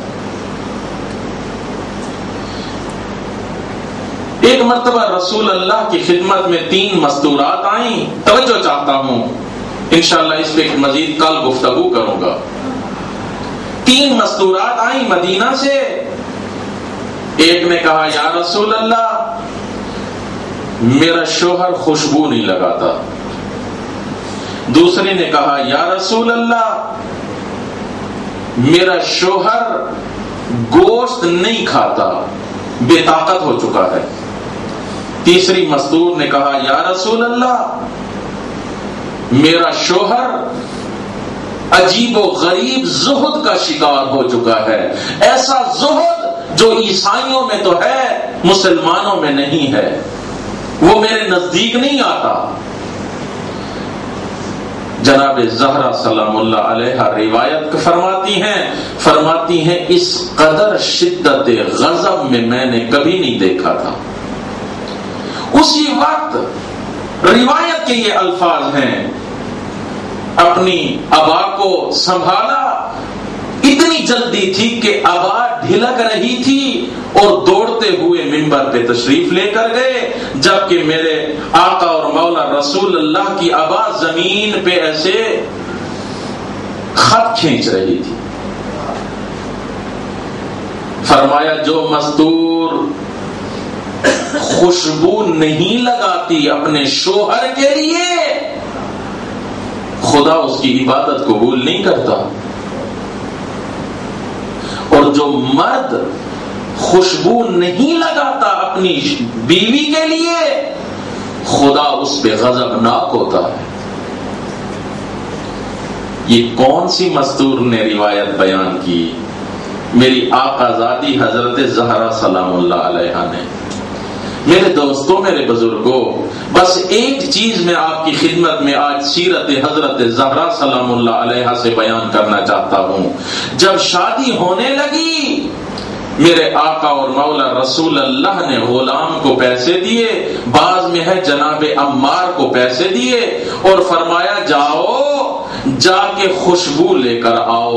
ایک مرتبہ رسول اللہ کی خدمت میں تین مستورات آئیں. توجہ چاہتا ہوں، انشاءاللہ اس پہ مزید کل گفتگو کروں گا. تین مستورات آئیں مدینہ سے. ایک نے کہا یا رسول اللہ میرا شوہر خوشبو نہیں لگاتا. دوسری نے کہا یا رسول اللہ میرا شوہر گوشت نہیں کھاتا، بے طاقت ہو چکا ہے. تیسری مستور نے کہا یا رسول اللہ میرا شوہر عجیب و غریب زہد کا شکار ہو چکا ہے، ایسا زہد جو عیسائیوں میں تو ہے مسلمانوں میں نہیں ہے، وہ میرے نزدیک نہیں آتا. جناب زہرا سلام اللہ علیہ روایت فرماتی ہیں فرماتی ہیں اس قدر شدت غضب میں میں نے کبھی نہیں دیکھا تھا. اسی وقت روایت کے یہ الفاظ ہیں، اپنی ابا کو سنبھالا. اتنی جلدی تھی کہ ابا ڈھلک رہی تھی اور دوڑتے ہوئے منبر پہ تشریف لے کر گئے، جبکہ میرے آقا اور مولا رسول اللہ کی ابا زمین پہ ایسے خط کھینچ رہی تھی. فرمایا جو مستور خوشبو نہیں لگاتی اپنے شوہر کے لیے خدا اس کی عبادت قبول نہیں کرتا، اور جو مرد خوشبو نہیں لگاتا اپنی بیوی کے لیے خدا اس پہ غضبناک ہوتا ہے. یہ کون سی مستور نے روایت بیان کی؟ میری آقا زادی حضرت زہرا سلام اللہ علیہا نے. میرے دوستوں، میرے بزرگوں، بس ایک چیز میں آپ کی خدمت میں آج سیرت حضرت زہرا سلام اللہ علیہا سے بیان کرنا چاہتا ہوں. جب شادی ہونے لگی میرے آقا اور مولا رسول اللہ نے غلام کو پیسے دیے، بعض میں ہے جناب عمار کو پیسے دیے اور فرمایا جاؤ جا کے خوشبو لے کر آؤ،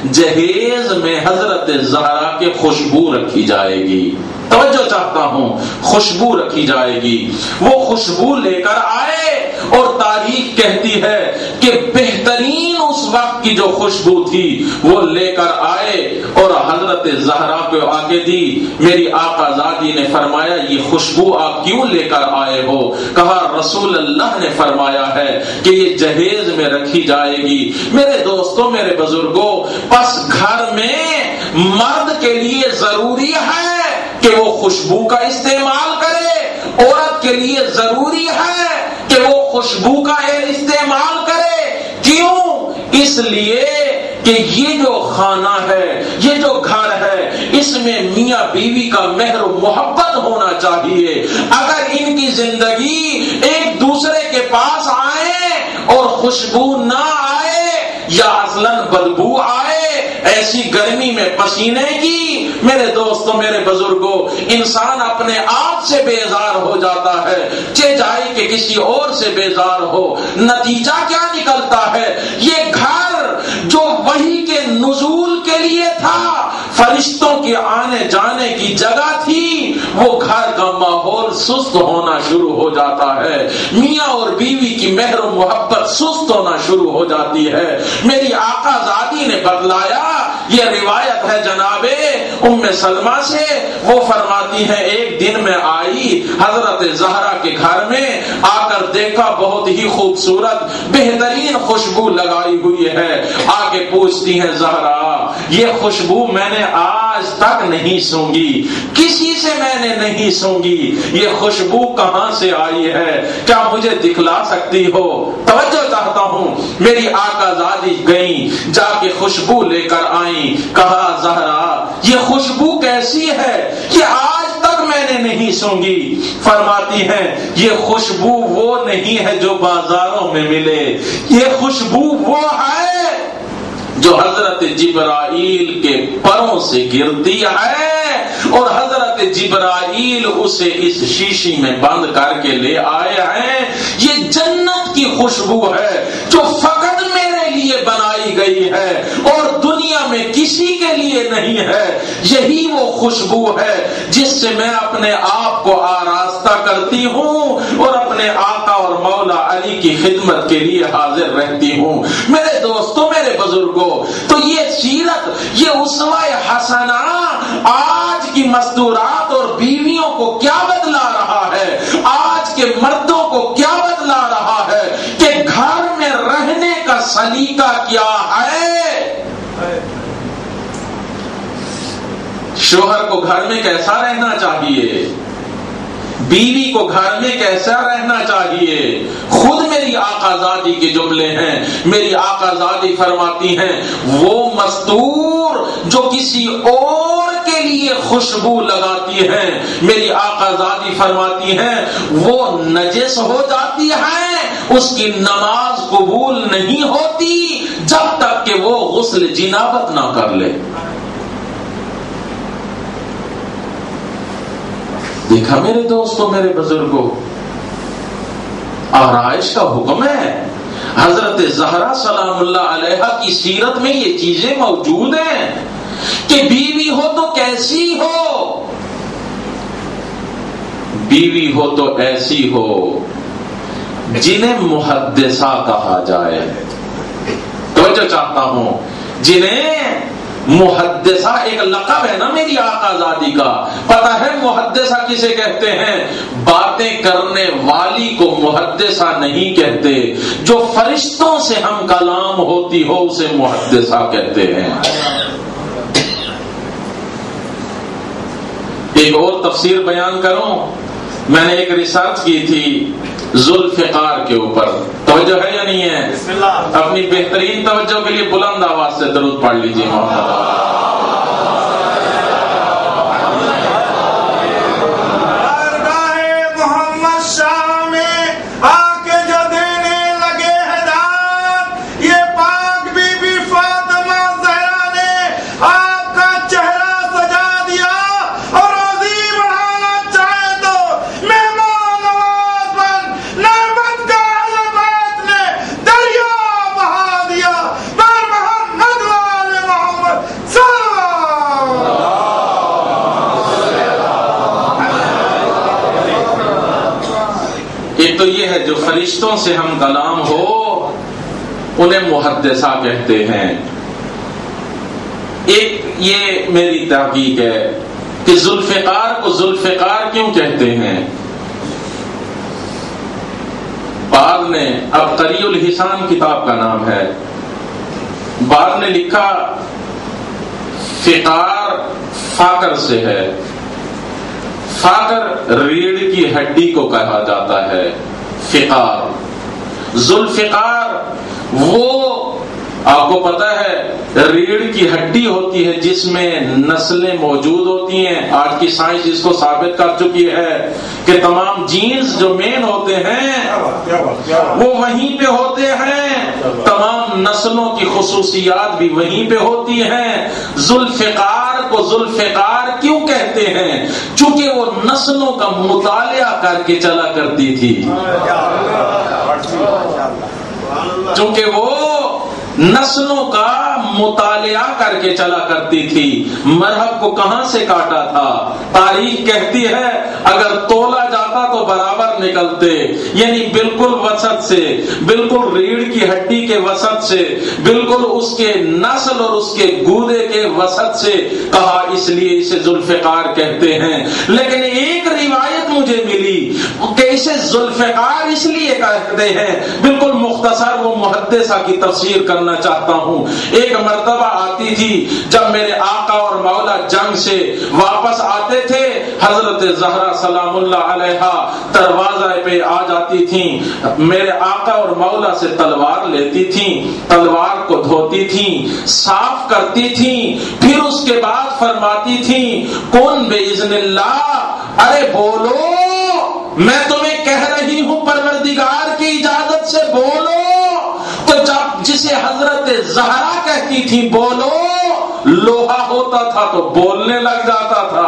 جہیز میں حضرت زہرا کے خوشبو رکھی جائے گی. توجہ چاہتا ہوں، خوشبو رکھی جائے گی. وہ خوشبو لے کر آئے اور تاریخ کہتی ہے کہ بہترین اس وقت کی جو خوشبو تھی وہ لے کر آئے اور حضرت زہرا کو آگے دی. میری آقا زادی نے فرمایا یہ خوشبو آپ کیوں لے کر آئے ہو؟ کہا رسول اللہ نے فرمایا ہے کہ یہ جہیز میں رکھی جائے گی. میرے دوستوں، میرے بزرگوں، پس گھر میں مرد کے لیے ضروری ہے کہ وہ خوشبو کا استعمال کرے، عورت کے لیے ضروری ہے کہ وہ خوشبو کا استعمال کرے. کیوں؟ اس لیے کہ یہ جو خانہ ہے، یہ جو گھر ہے، اس میں میاں بیوی کا مہر و محبت ہونا چاہیے. اگر ان کی زندگی ایک دوسرے کے پاس آئے اور خوشبو نہ آئے یا اصلاً بدبو آئے ایسی گرمی میں پسینے کی، میرے دوستوں، میرے بزرگوں، انسان اپنے آپ سے بیزار ہو جاتا ہے، چاہے جائے کہ کسی اور سے بیزار ہو. نتیجہ کیا نکلتا ہے؟ یہ گھر جو وحی کے نزول کے لیے تھا، فرشتوں کے آنے جانے کی جگہ تھی، وہ گھر کا ماحول سست ہونا شروع ہو جاتا ہے. میاں اور بیوی کی مہر و محبت سست ہونا شروع ہو جاتی ہے. میری آقا زادی نے بتلایا، یہ روایت ہے جناب ام سلمہ سے، وہ فرماتی ہے ایک دن میں آئی حضرت زہرا کے گھر میں، آ کر دیکھا بہت ہی خوبصورت بہترین خوشبو لگائی ہوئی ہے. آ کے پوچھتی ہیں زہرا یہ خوشبو میں نے آج تک نہیں سونگی, کسی سے میں نے نہیں سونگی, یہ خوشبو کہاں سے آئی ہے, کیا مجھے دکھلا سکتی ہو؟ توجہ چاہتا ہوں. میری آقا زادی گئیں, جا کے خوشبو لے کر آئیں. کہا زہرا یہ خوشبو کیسی ہے کہ آج تک میں نے نہیں سونگی؟ فرماتی ہیں یہ خوشبو وہ نہیں ہے جو بازاروں میں ملے, یہ خوشبو وہ ہے جو حضرت جبرائیل کے پروں سے گرتی ہے اور حضرت جبرائیل اسے اس شیشی میں بند کر کے لے آئے ہیں. یہ جنت کی خوشبو ہے جو فقط میرے لیے بنائی گئی ہے اور دنیا میں کسی کے لیے نہیں ہے. یہی وہ خوشبو ہے جس سے میں اپنے آپ کو آراستہ کرتی ہوں اور اپنے آقا اور مولا علی کی خدمت کے لیے حاضر رہتی ہوں. میرے دوستوں, میرے بزرگوں, تو یہ سیرت, یہ اسوہ حسنہ آج کی مستورات اور بیویوں کو کیا بدلا رہا ہے, آج کے مردوں کو کیا بدلا رہا ہے کہ گھر میں رہنے کا سلیقہ کیا ہے. شوہر کو گھر میں کیسا رہنا چاہیے, بیوی کو گھر میں کیسا رہنا چاہیے. خود میری آقا زادی کے جملے ہیں. میری آقا زادی فرماتی ہیں وہ مستور جو کسی اور کے لیے خوشبو لگاتی ہیں, میری آقا زادی فرماتی ہیں وہ نجس ہو جاتی ہے, اس کی نماز قبول نہیں ہوتی جب تک کہ وہ غسل جنابت نہ کر لے. دیکھا میرے دوستوں, میرے بزرگوں, آرائش کا حکم ہے. حضرت زہرا سلام اللہ علیہا کی سیرت میں یہ چیزیں موجود ہیں کہ بیوی ہو تو کیسی ہو, بیوی ہو تو ایسی ہو جنہیں محدثہ کہا جائے. توجہ چاہتا ہوں, جنہیں محدثہ ایک لقب ہے نا میری آقا زادی کا. پتہ ہے محدثہ کسے کہتے ہیں؟ باتیں کرنے والی کو محدثہ نہیں کہتے, جو فرشتوں سے ہم کلام ہوتی ہو اسے محدثہ کہتے ہیں. ایک اور تفسیر بیان کروں. میں نے ایک ریسرچ کی تھی ذوالفقار کے اوپر. توجہ ہے یا نہیں ہے؟ بسم اللہ. اپنی بہترین توجہ کے لیے بلند آواز سے درود پڑھ لیجیے. ایک تو یہ ہے جو فرشتوں سے ہم کلام ہو انہیں محدثہ کہتے ہیں. ایک یہ میری تحقیق ہے کہ ذوالفقار کو ذوالفقار کیوں کہتے ہیں. بعض نے, اب قری الحسان کتاب کا نام ہے, بعض نے لکھا فقار فاقر سے ہے. فاقر ریڑھ کی ہڈی کو کہا جاتا ہے فقار. ذوالفقار وہ آپ کو پتا ہے ریڑھ کی ہڈی ہوتی ہے جس میں نسلیں موجود ہوتی ہیں. آج کی سائنس اس کو ثابت کر چکی ہے کہ تمام جینز جو مین ہوتے ہیں وہ وہیں پہ ہوتے ہیں, تمام نسلوں کی خصوصیات بھی وہیں پہ ہوتی ہیں. ذوالفقار کو ذوالفقار کیوں کہتے ہیں؟ چونکہ وہ نسلوں کا مطالعہ کر کے چلا کرتی تھی, چونکہ وہ نسلوں کا مطالعہ کر کے چلا کرتی تھی. مرحب کو کہاں سے کاٹا تھا؟ تاریخ کہتی ہے اگر تولا جاتا تو برابر نکلتے, یعنی بالکل وسط سے, بالکل ریڑھ کی ہڈی کے وسط سے, بالکل اس کے نسل اور اس کے گودے کے وسط سے کہا, اس لیے اسے ذوالفقار کہتے ہیں. لیکن ایک روایت مجھے ملی کہ اس اسے ذوالفقار اس لیے کہتے ہیں، بالکل مختصر وہ محدثہ کی تفسیر کرنا چاہتا ہوں۔ ایک مرتبہ آتی تھی جب میرے آقا اور مولا جنگ سے واپس آتے تھے، حضرت زہرا سلام اللہ علیہا دروازہ پہ آ جاتی تھیں، میرے آقا اور مولا سے تلوار لیتی تھیں، تلوار کو دھوتی تھیں، صاف کرتی تھیں، پھر اس کے بعد فرماتی تھیں کون باذن اللہ، ارے بولو، میں تمہیں کہہ رہی ہوں پروردگار کی اجازت سے بولو۔ تو جب جسے حضرت زہرا کہتی تھی بولو، لوہا ہوتا تھا تو بولنے لگ جاتا تھا۔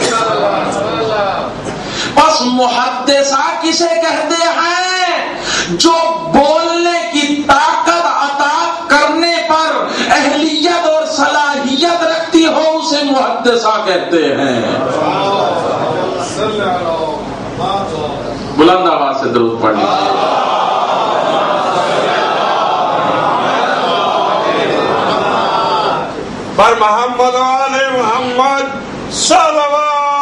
بس محدثہ کسے کہتے ہیں؟ جو بولنے کی طاقت عطا کرنے پر اہلیت اور صلاحیت رکھتی ہو، اسے محدثہ کہتے ہیں۔ بلند آواز سے درود پڑھ لیجیے۔ پر محمد آل محمد صلوات۔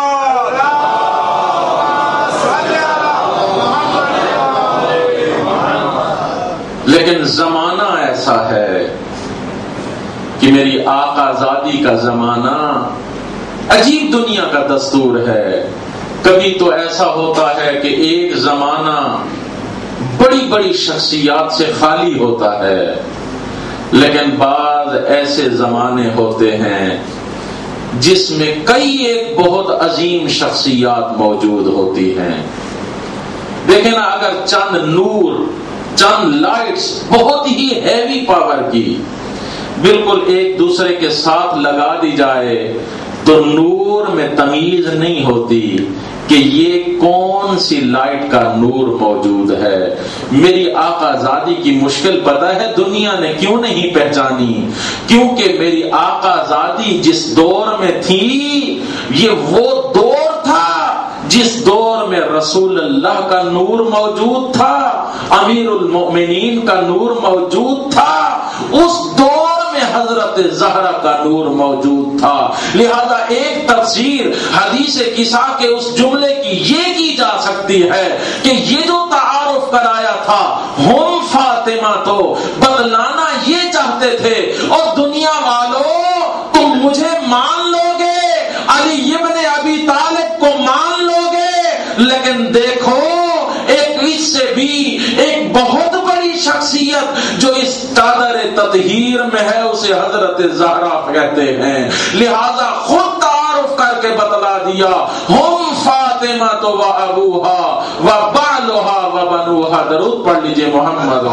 لیکن زمانہ ایسا ہے کہ میری آقا زادی کا زمانہ عجیب دنیا کا دستور ہے۔ کبھی تو ایسا ہوتا ہے کہ ایک زمانہ بڑی بڑی شخصیات سے خالی ہوتا ہے، لیکن بعض ایسے زمانے ہوتے ہیں جس میں کئی ایک بہت عظیم شخصیات موجود ہوتی ہیں۔ دیکھیں نا، اگر چند نور، چند لائٹس بہت ہی ہیوی پاور کی بالکل ایک دوسرے کے ساتھ لگا دی جائے تو نور میں تمیز نہیں ہوتی کہ یہ کون سی لائٹ کا نور موجود ہے۔ میری آقا زادی کی مشکل پتہ ہے دنیا نے کیوں نہیں پہچانی؟ کیونکہ میری آقا زادی جس دور میں تھی، یہ وہ دور تھا جس دور میں رسول اللہ کا نور موجود تھا، امیر المؤمنین کا نور موجود تھا، اس دور میں حضرت زہرا کا نور موجود تھا۔ لہذا ایک تفسیر حدیث کسا کے اس جملے کی یہ کی جا سکتی ہے کہ یہ جو تعارف کرایا تھا ہم فاطمہ، تو بدلانا یہ چاہتے تھے، اور دنیا والوں تم مجھے مان لو گے، علی ابن ابی طالب کو مان لو گے، لیکن دیکھو ایک اس سے بھی ایک بہت بڑی شخصیت جو اس چادر تطہیر میں ہے اسے حضرت زہرا کہتے ہیں۔ لہذا خود تعارف کر کے بتلا دیا، ہم فاطمہ تو و ابوہا و بالوہا و بنوہا۔ درود پڑھ لیجئے محمد۔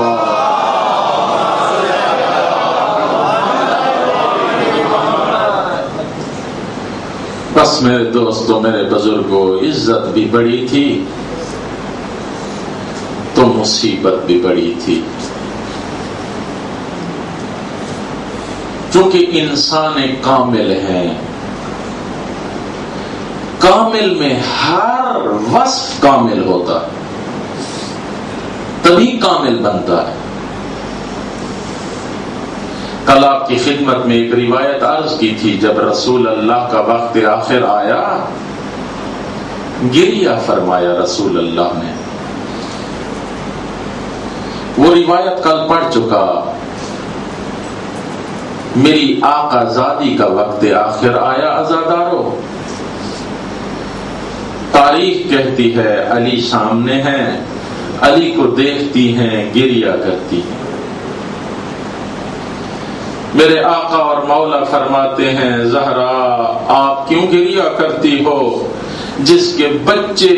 بس میرے دوستو، میرے بزرگوں، عزت بھی بڑی تھی تو مصیبت بھی بڑی تھی، چونکہ انسان کامل ہیں، کامل میں ہر وصف کامل ہوتا ہے، تبھی کامل بنتا ہے۔ کل آپ کی خدمت میں ایک روایت عرض کی تھی، جب رسول اللہ کا وقت آخر آیا، گریہ فرمایا رسول اللہ نے۔ وہ روایت کل پڑھ چکا۔ میری آقا زادی کا وقت آخر آیا، عزادارو، تاریخ کہتی ہے علی سامنے ہیں، علی کو دیکھتی ہیں، گریہ کرتی ہیں۔ میرے آقا اور مولا فرماتے ہیں، زہرا آپ کیوں گریہ کرتی ہو؟ جس کے بچے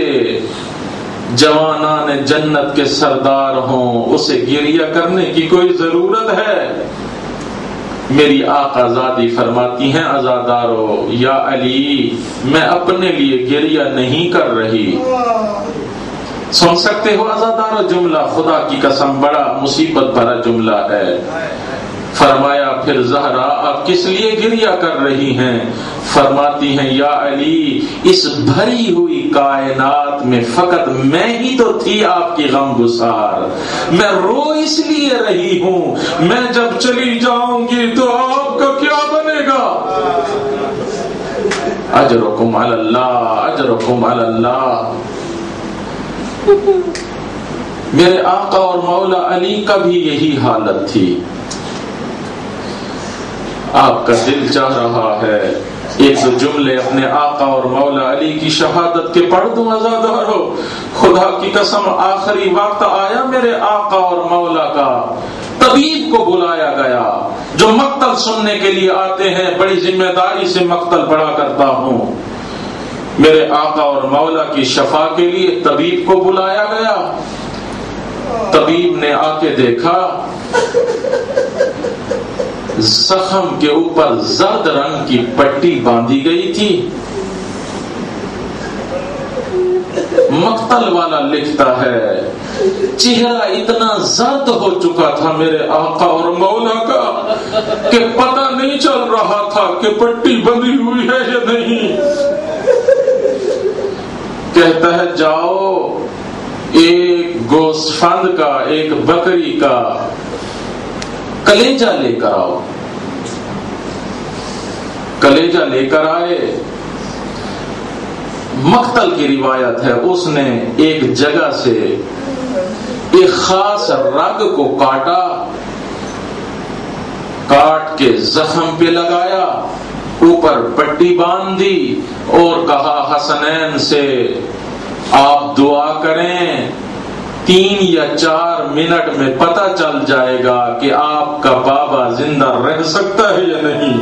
جوانان جنت کے سردار ہوں اسے گریہ کرنے کی کوئی ضرورت ہے؟ میری آقا زادی فرماتی ہیں، عزادارو، یا علی میں اپنے لیے گریہ نہیں کر رہی۔ سن سکتے ہو عزادارو جملہ؟ خدا کی قسم بڑا مصیبت بھرا جملہ ہے۔ فرمایا پھر زہرا آپ کس لیے گریہ کر رہی ہیں؟ فرماتی ہیں، یا علی اس بھری ہوئی کائنات میں فقط میں ہی تو تھی آپ کی غم گسار، میں رو اس لیے رہی ہوں، میں جب چلی جاؤں گی تو آپ کا کیا بنے گا؟ اجرکم علی اللہ، اجرکم علی اللہ۔ میرے آقا اور مولا علی کا بھی یہی حالت تھی. آپ کا دل چاہ رہا ہے ایک دو جملے اپنے آقا اور مولا علی کی شہادت کے پڑھ دوں. عزادارو خدا کی قسم آخری وقت آیا میرے آقا اور مولا کا. طبیب کو بلایا گیا جو مقتل سننے کے لیے آتے ہیں. بڑی ذمہ داری سے مقتل پڑھا کرتا ہوں. میرے آقا اور مولا کی شفا کے لیے طبیب کو بلایا گیا. طبیب نے آ کے دیکھا زخم کے اوپر زرد رنگ کی پٹی باندھی گئی تھی. مقتل والا لکھتا ہے چہرہ اتنا زرد ہو چکا تھا میرے آقا اور مولا کا کہ پتہ نہیں چل رہا تھا کہ پٹی بندھی ہوئی ہے یا نہیں. کہتا ہے جاؤ ایک گوسفند کا ایک بکری کا کلیجہ لے کر آؤ. کلیجہ لے کر آئے. مقتل کی روایت ہے اس نے ایک جگہ سے ایک خاص رگ کو کاٹا, کاٹ کے زخم پہ لگایا, اوپر پٹی باندھی اور کہا حسنین سے آپ دعا کریں, تین یا چار منٹ میں پتہ چل جائے گا کہ آپ کا بابا زندہ رہ سکتا ہے یا نہیں.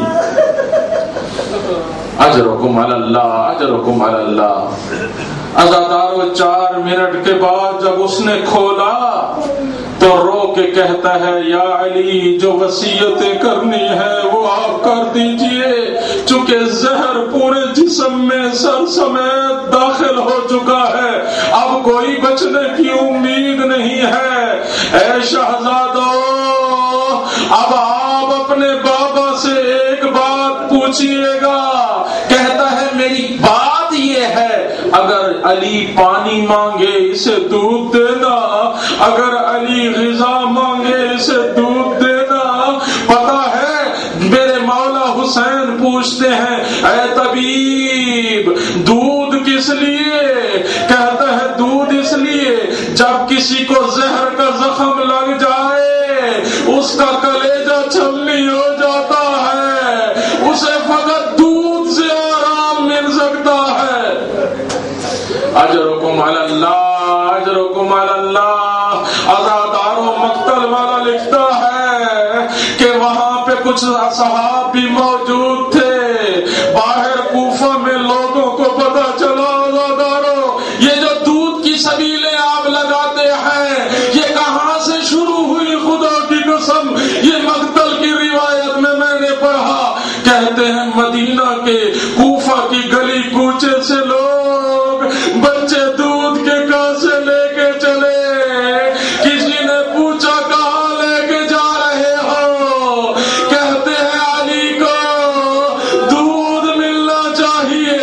اجرکم علی اللہ, اجرکم علی اللہ. عزادارو چار منٹ کے بعد جب اس نے کھولا تو رو کے کہتا ہے یا علی جو وصیتیں کرنی ہے وہ آپ کر دیجئے, چونکہ زہر پورے جسم میں سر سمیت داخل ہو چکا ہے, اب کوئی بچنے کی امید نہیں ہے. اے شہزادو اب آپ اپنے بابا سے ایک بات پوچھئے گا. کہتا ہے میری بات یہ ہے اگر علی پانی مانگے اسے دودھ دینا, اگر علی غذا مانگے اسے دودھ دینا. پتا ہے میرے مولا حسین پوچھتے ہیں اے طبیب دودھ کس لیے؟ کہتا ہے دودھ اس لیے جب کسی کو زہر کا زخم لگ جائے اس کا کلیجہ چھلنی ہو جاتا ہے, اسے فقط دودھ سے آرام مل سکتا ہے. اجرکم علی اللہ, اجرکم علی اللہ. عزادارو مقتل والا لکھتا ہے کہ وہاں پہ کچھ اصحاب بھی موجود تھے. باہر کوفہ میں لوگوں کو پتا چلا عزادارو یہ جو دودھ کی سبیلیں آپ لگاتے ہیں یہ کہاں سے شروع ہوئی. خدا کی قسم یہ مقتل کی روایت میں میں نے پڑھا. کہتے ہیں مدینہ کے کوفہ کی گلی کوچے سے لوگ بچے دودھ کے کاسے لے کے چلے. کسی نے پوچھا کہاں لے کے جا رہے ہو؟ کہتے ہیں علی کو دودھ ملنا چاہیے.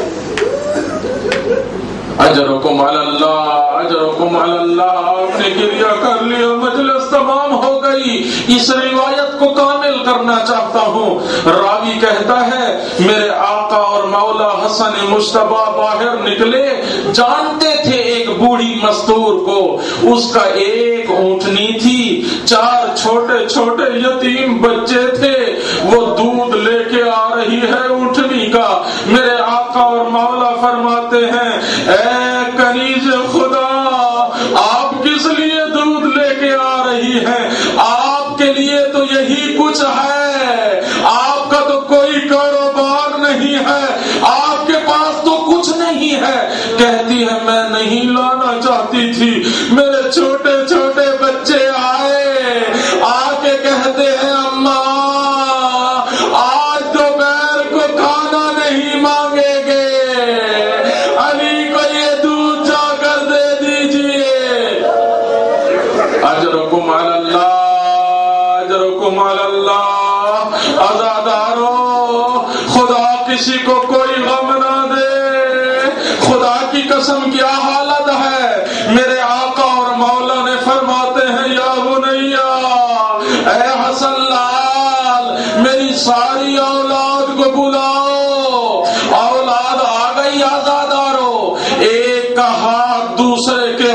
اجرکم علی اللہ, اجرکم علی اللہ. آپ نے گریہ کر لیا, مجلس تمام ہو گئی. اس روایت کو کامل کرنا چاہتا ہوں. راوی کہتا ہے میرے آقا اور مولا حسن مجتبی باہر نکلے, جانتے تھے ایک بوڑھی مستور کو, اس کا ایک اونٹنی تھی, چار چھوٹے چھوٹے یتیم بچے تھے, وہ دودھ لے کے آ رہی ہے اونٹنی کا. میرے آقا اور مولا فرماتے ہیں اے کنیز خدا آپ کس لیے دودھ لے کے آ رہی ہیں؟ آپ کے لیے تو یہی کچھ ہے, آپ کا تو کوئی کاروبار نہیں ہے, آپ کے پاس تو کچھ نہیں ہے. کہتی ہے میں نہیں لانا چاہتی تھی, میرے چھوٹے چھوٹے بچے آئے, آ کے کہتے ہیں اماں آج دوپہر کو کھانا نہیں مانگے گے, علی کو یہ دودھ جا کر دے دیجئے. اجرکم علی اللہ, اجرکم علی اللہ. عزادارو خدا کسی کو کوئی غم نہ دے. خدا کی قسم کیا حالت ہے. میرے آقا اور مولا نے فرماتے ہیں یا بنیا, اے حسن لال میری ساری اولاد کو بلاؤ. اولاد آ گئی. عزادارو ایک کا ہاتھ دوسرے کے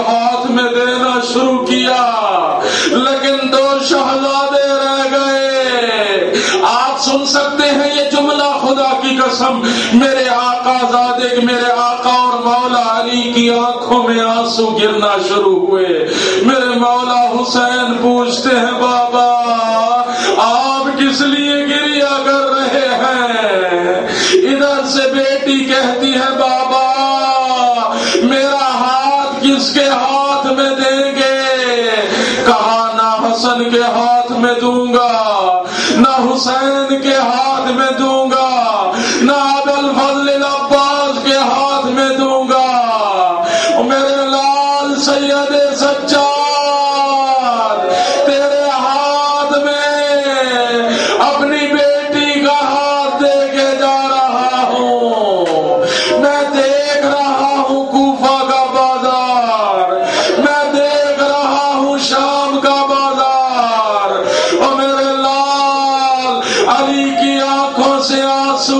قسم میرے آقا زادے میرے آقا اور مولا علی کی آنکھوں میں آنسو گرنا شروع ہوئے. میرے مولا حسین پوچھتے ہیں بابا آپ کس لیے گریا کر رہے ہیں؟ ادھر سے بیٹی کہتی ہے بابا میرا ہاتھ کس کے ہاتھ میں دیں گے؟ کہا نہ حسن کے ہاتھ میں دوں گا نہ حسین کے ہاتھ میں دوں گا نہ ابوالفضل العباس کے ہاتھ میں دوں گا. میرے لال سید سجاد تیرے ہاتھ میں اپنی بیٹی کا ہاتھ دے کے جا رہا ہوں. میں دیکھ رہا ہوں کوفہ کا بازار, میں دیکھ رہا ہوں شام کا بازار, اور میرے لال علی کی آنکھوں سے آنسو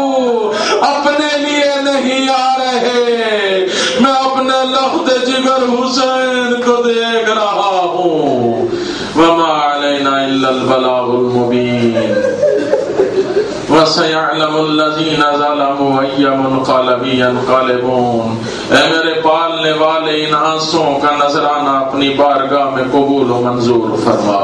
اپنے لیے نہیں آ رہے, میں اپنے لخت جگر حسین کو دیکھ رہا ہوں. وما علینا الا البلاغ المبین وَسَيَعْلَمُ الَّذِينَ ظَلَمُوا أَيَّ مُنْقَلَبٍ يَنْقَلِبُونَ. اے میرے پالنے والے ان آنسوؤں کا نذرانہ اپنی بارگاہ میں قبول و منظور فرما.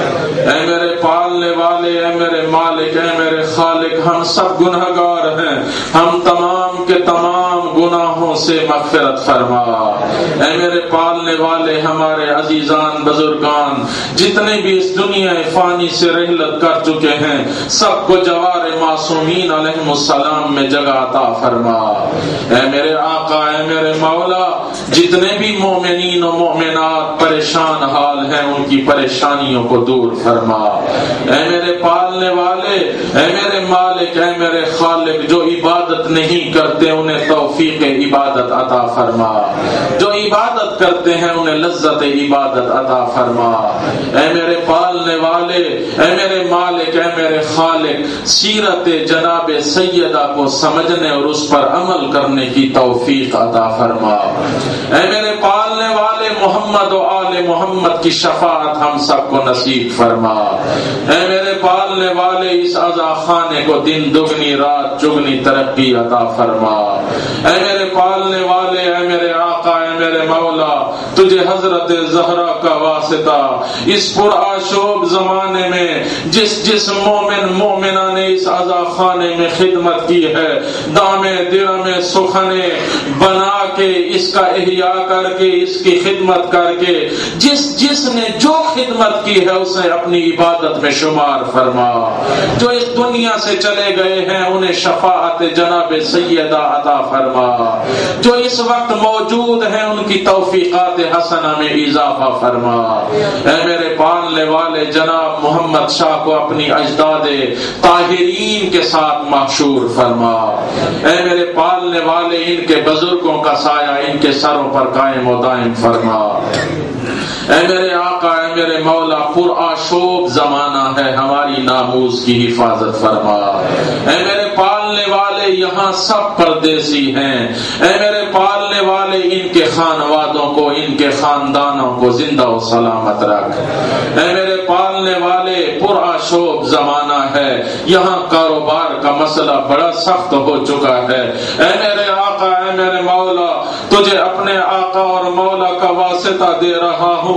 اے میرے پالنے والے, اے میرے مالک, اے میرے خالق, ہم سب گنہگار ہیں, ہم تمام کے تمام گناہوں سے مغفرت فرما. اے میرے پالنے والے ہمارے عزیزان بزرگان جتنے بھی اس دنیا فانی سے رحلت کر چکے ہیں سب کو جوار معصومین علیہم السلام میں جگہ عطا فرما. اے میرے آقا, اے میرے مولا, جتنے بھی مومنین و مومنات پریشان حال ہیں ان کی پریشانیوں کو دور فرما. اے میرے پالنے والے, اے میرے مالک, اے میرے خالق, جو عبادت نہیں کرتے انہیں توفیق عبادت عطا فرما, جو عبادت کرتے ہیں انہیں لذت عبادت عطا فرما. اے میرے پالنے والے, اے میرے مالک, اے میرے خالق, سیرت جناب سیدہ کو سمجھنے اور اس پر عمل کرنے کی توفیق عطا فرما. اے میرے پالنے والے محمد و آل محمد کی شفاعت ہم سب کو نصیب فرما. اے میرے پالنے والے اس عزا خانے کو دن دگنی رات چگنی ترقی عطا فرما. اے میرے پالنے والے, اے میرے آقا, اے میرے مولا, تجھے حضرت زہرا کا واسطہ اس پرآشوب زمانے میں جس جس مومن مومنہ نے اس عزا خانے میں خدمت کی ہے دامے درمے سخنے بنا کے اس کا احیاء کر کے اس کی خدمت کر کے جس جس نے جو خدمت کی ہے اسے اپنی عبادت میں شمار فرما. جو اس دنیا سے چلے گئے ہیں انہیں شفاعت جناب سیدہ عطا فرما. جو اس وقت موجود ہیں ان کی توفیقات حسنہ میں اضافہ فرما. اے میرے پالنے والے جناب محمد شاہ کو اپنی اجداد طاہرین کے ساتھ محشور فرما. اے میرے پالنے والے ان کے بزرگوں کا سایہ ان کے سروں پر قائم و دائم فرما. اے میرے آقا, اے میرے مولا, پر آشوب زمانہ ہے, ہماری ناموس کی حفاظت فرما. اے میرے پالنے والے یہاں سب پردیسی ہیں, اے میرے پالنے والے ان کے خانوادوں کو ان کے خاندانوں کو زندہ و سلامت رکھ. اے میرے پالنے والے پر آشوب زمانہ ہے, یہاں کاروبار کا مسئلہ بڑا سخت ہو چکا ہے. اے میرے آقا, اے میرے مولا, تجھے اپنے آقا اور مولا کا واسطہ دے رہا ہوں,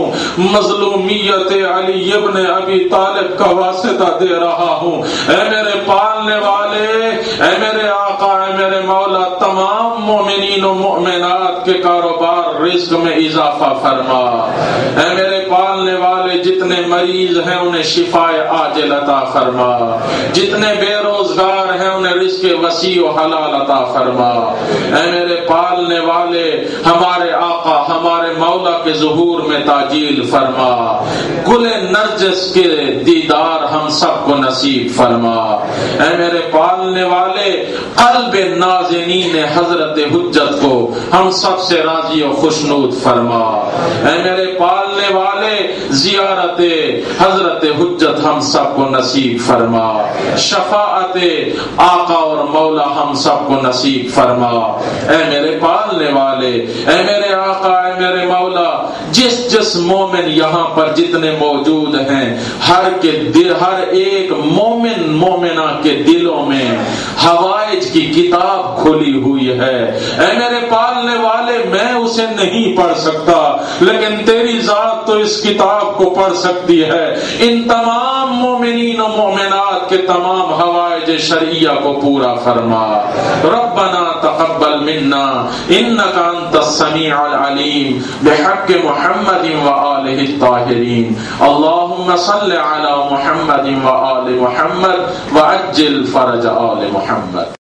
مظلومیت علی ابن ابی طالب کا واسطہ دے رہا ہوں. اے میرے پالنے والے, اے میرے آقا, اے میرے مولا, تمام مومنین و مومنات کے کاروبار رزق میں اضافہ فرما. اے میرے پالنے والے جتنے مریض ہیں انہیں شفاء عاجل عطا فرما, جتنے بے روزگار ہیں انہیں رزق وسیع و حلال عطا فرما. اے میرے پالنے والے ہمارے آقا ہمارے مولا کے ظہور میں تاجیل فرما. گل نرجس کے دیدار ہم سب کو نصیب فرما. اے میرے پالنے والے قلب نازنین حضرت حجت کو ہم سب سے راضی و خوشنود فرما. اے میرے پالنے والے والے زیارت حضرت حجت ہم سب کو نصیب فرما، شفاعت آقا اور مولا ہم سب کو نصیب فرما۔ اے میرے پالنے والے، اے میرے آقا، اے میرے مولا، جس جس مومن یہاں پر جتنے موجود ہیں، ہر کے دل، ہر ایک مومن مومنہ کے دلوں میں حوائج کی کتاب کھلی ہوئی ہے۔ اے میرے پالنے والے، میں اسے نہیں پڑھ سکتا، لیکن تیری ذات تو اس کتاب کو پڑھ سکتی ہے۔ ان تمام مومنین و مومنات کے تمام حوائج شرعیہ کو پورا فرما۔ ربنا تقبل منا انک انت السمیع العلیم بحق محمد وآلہ الطاہرین۔ اللہم صل علی محمد وآل محمد وعجل فرج آل محمد۔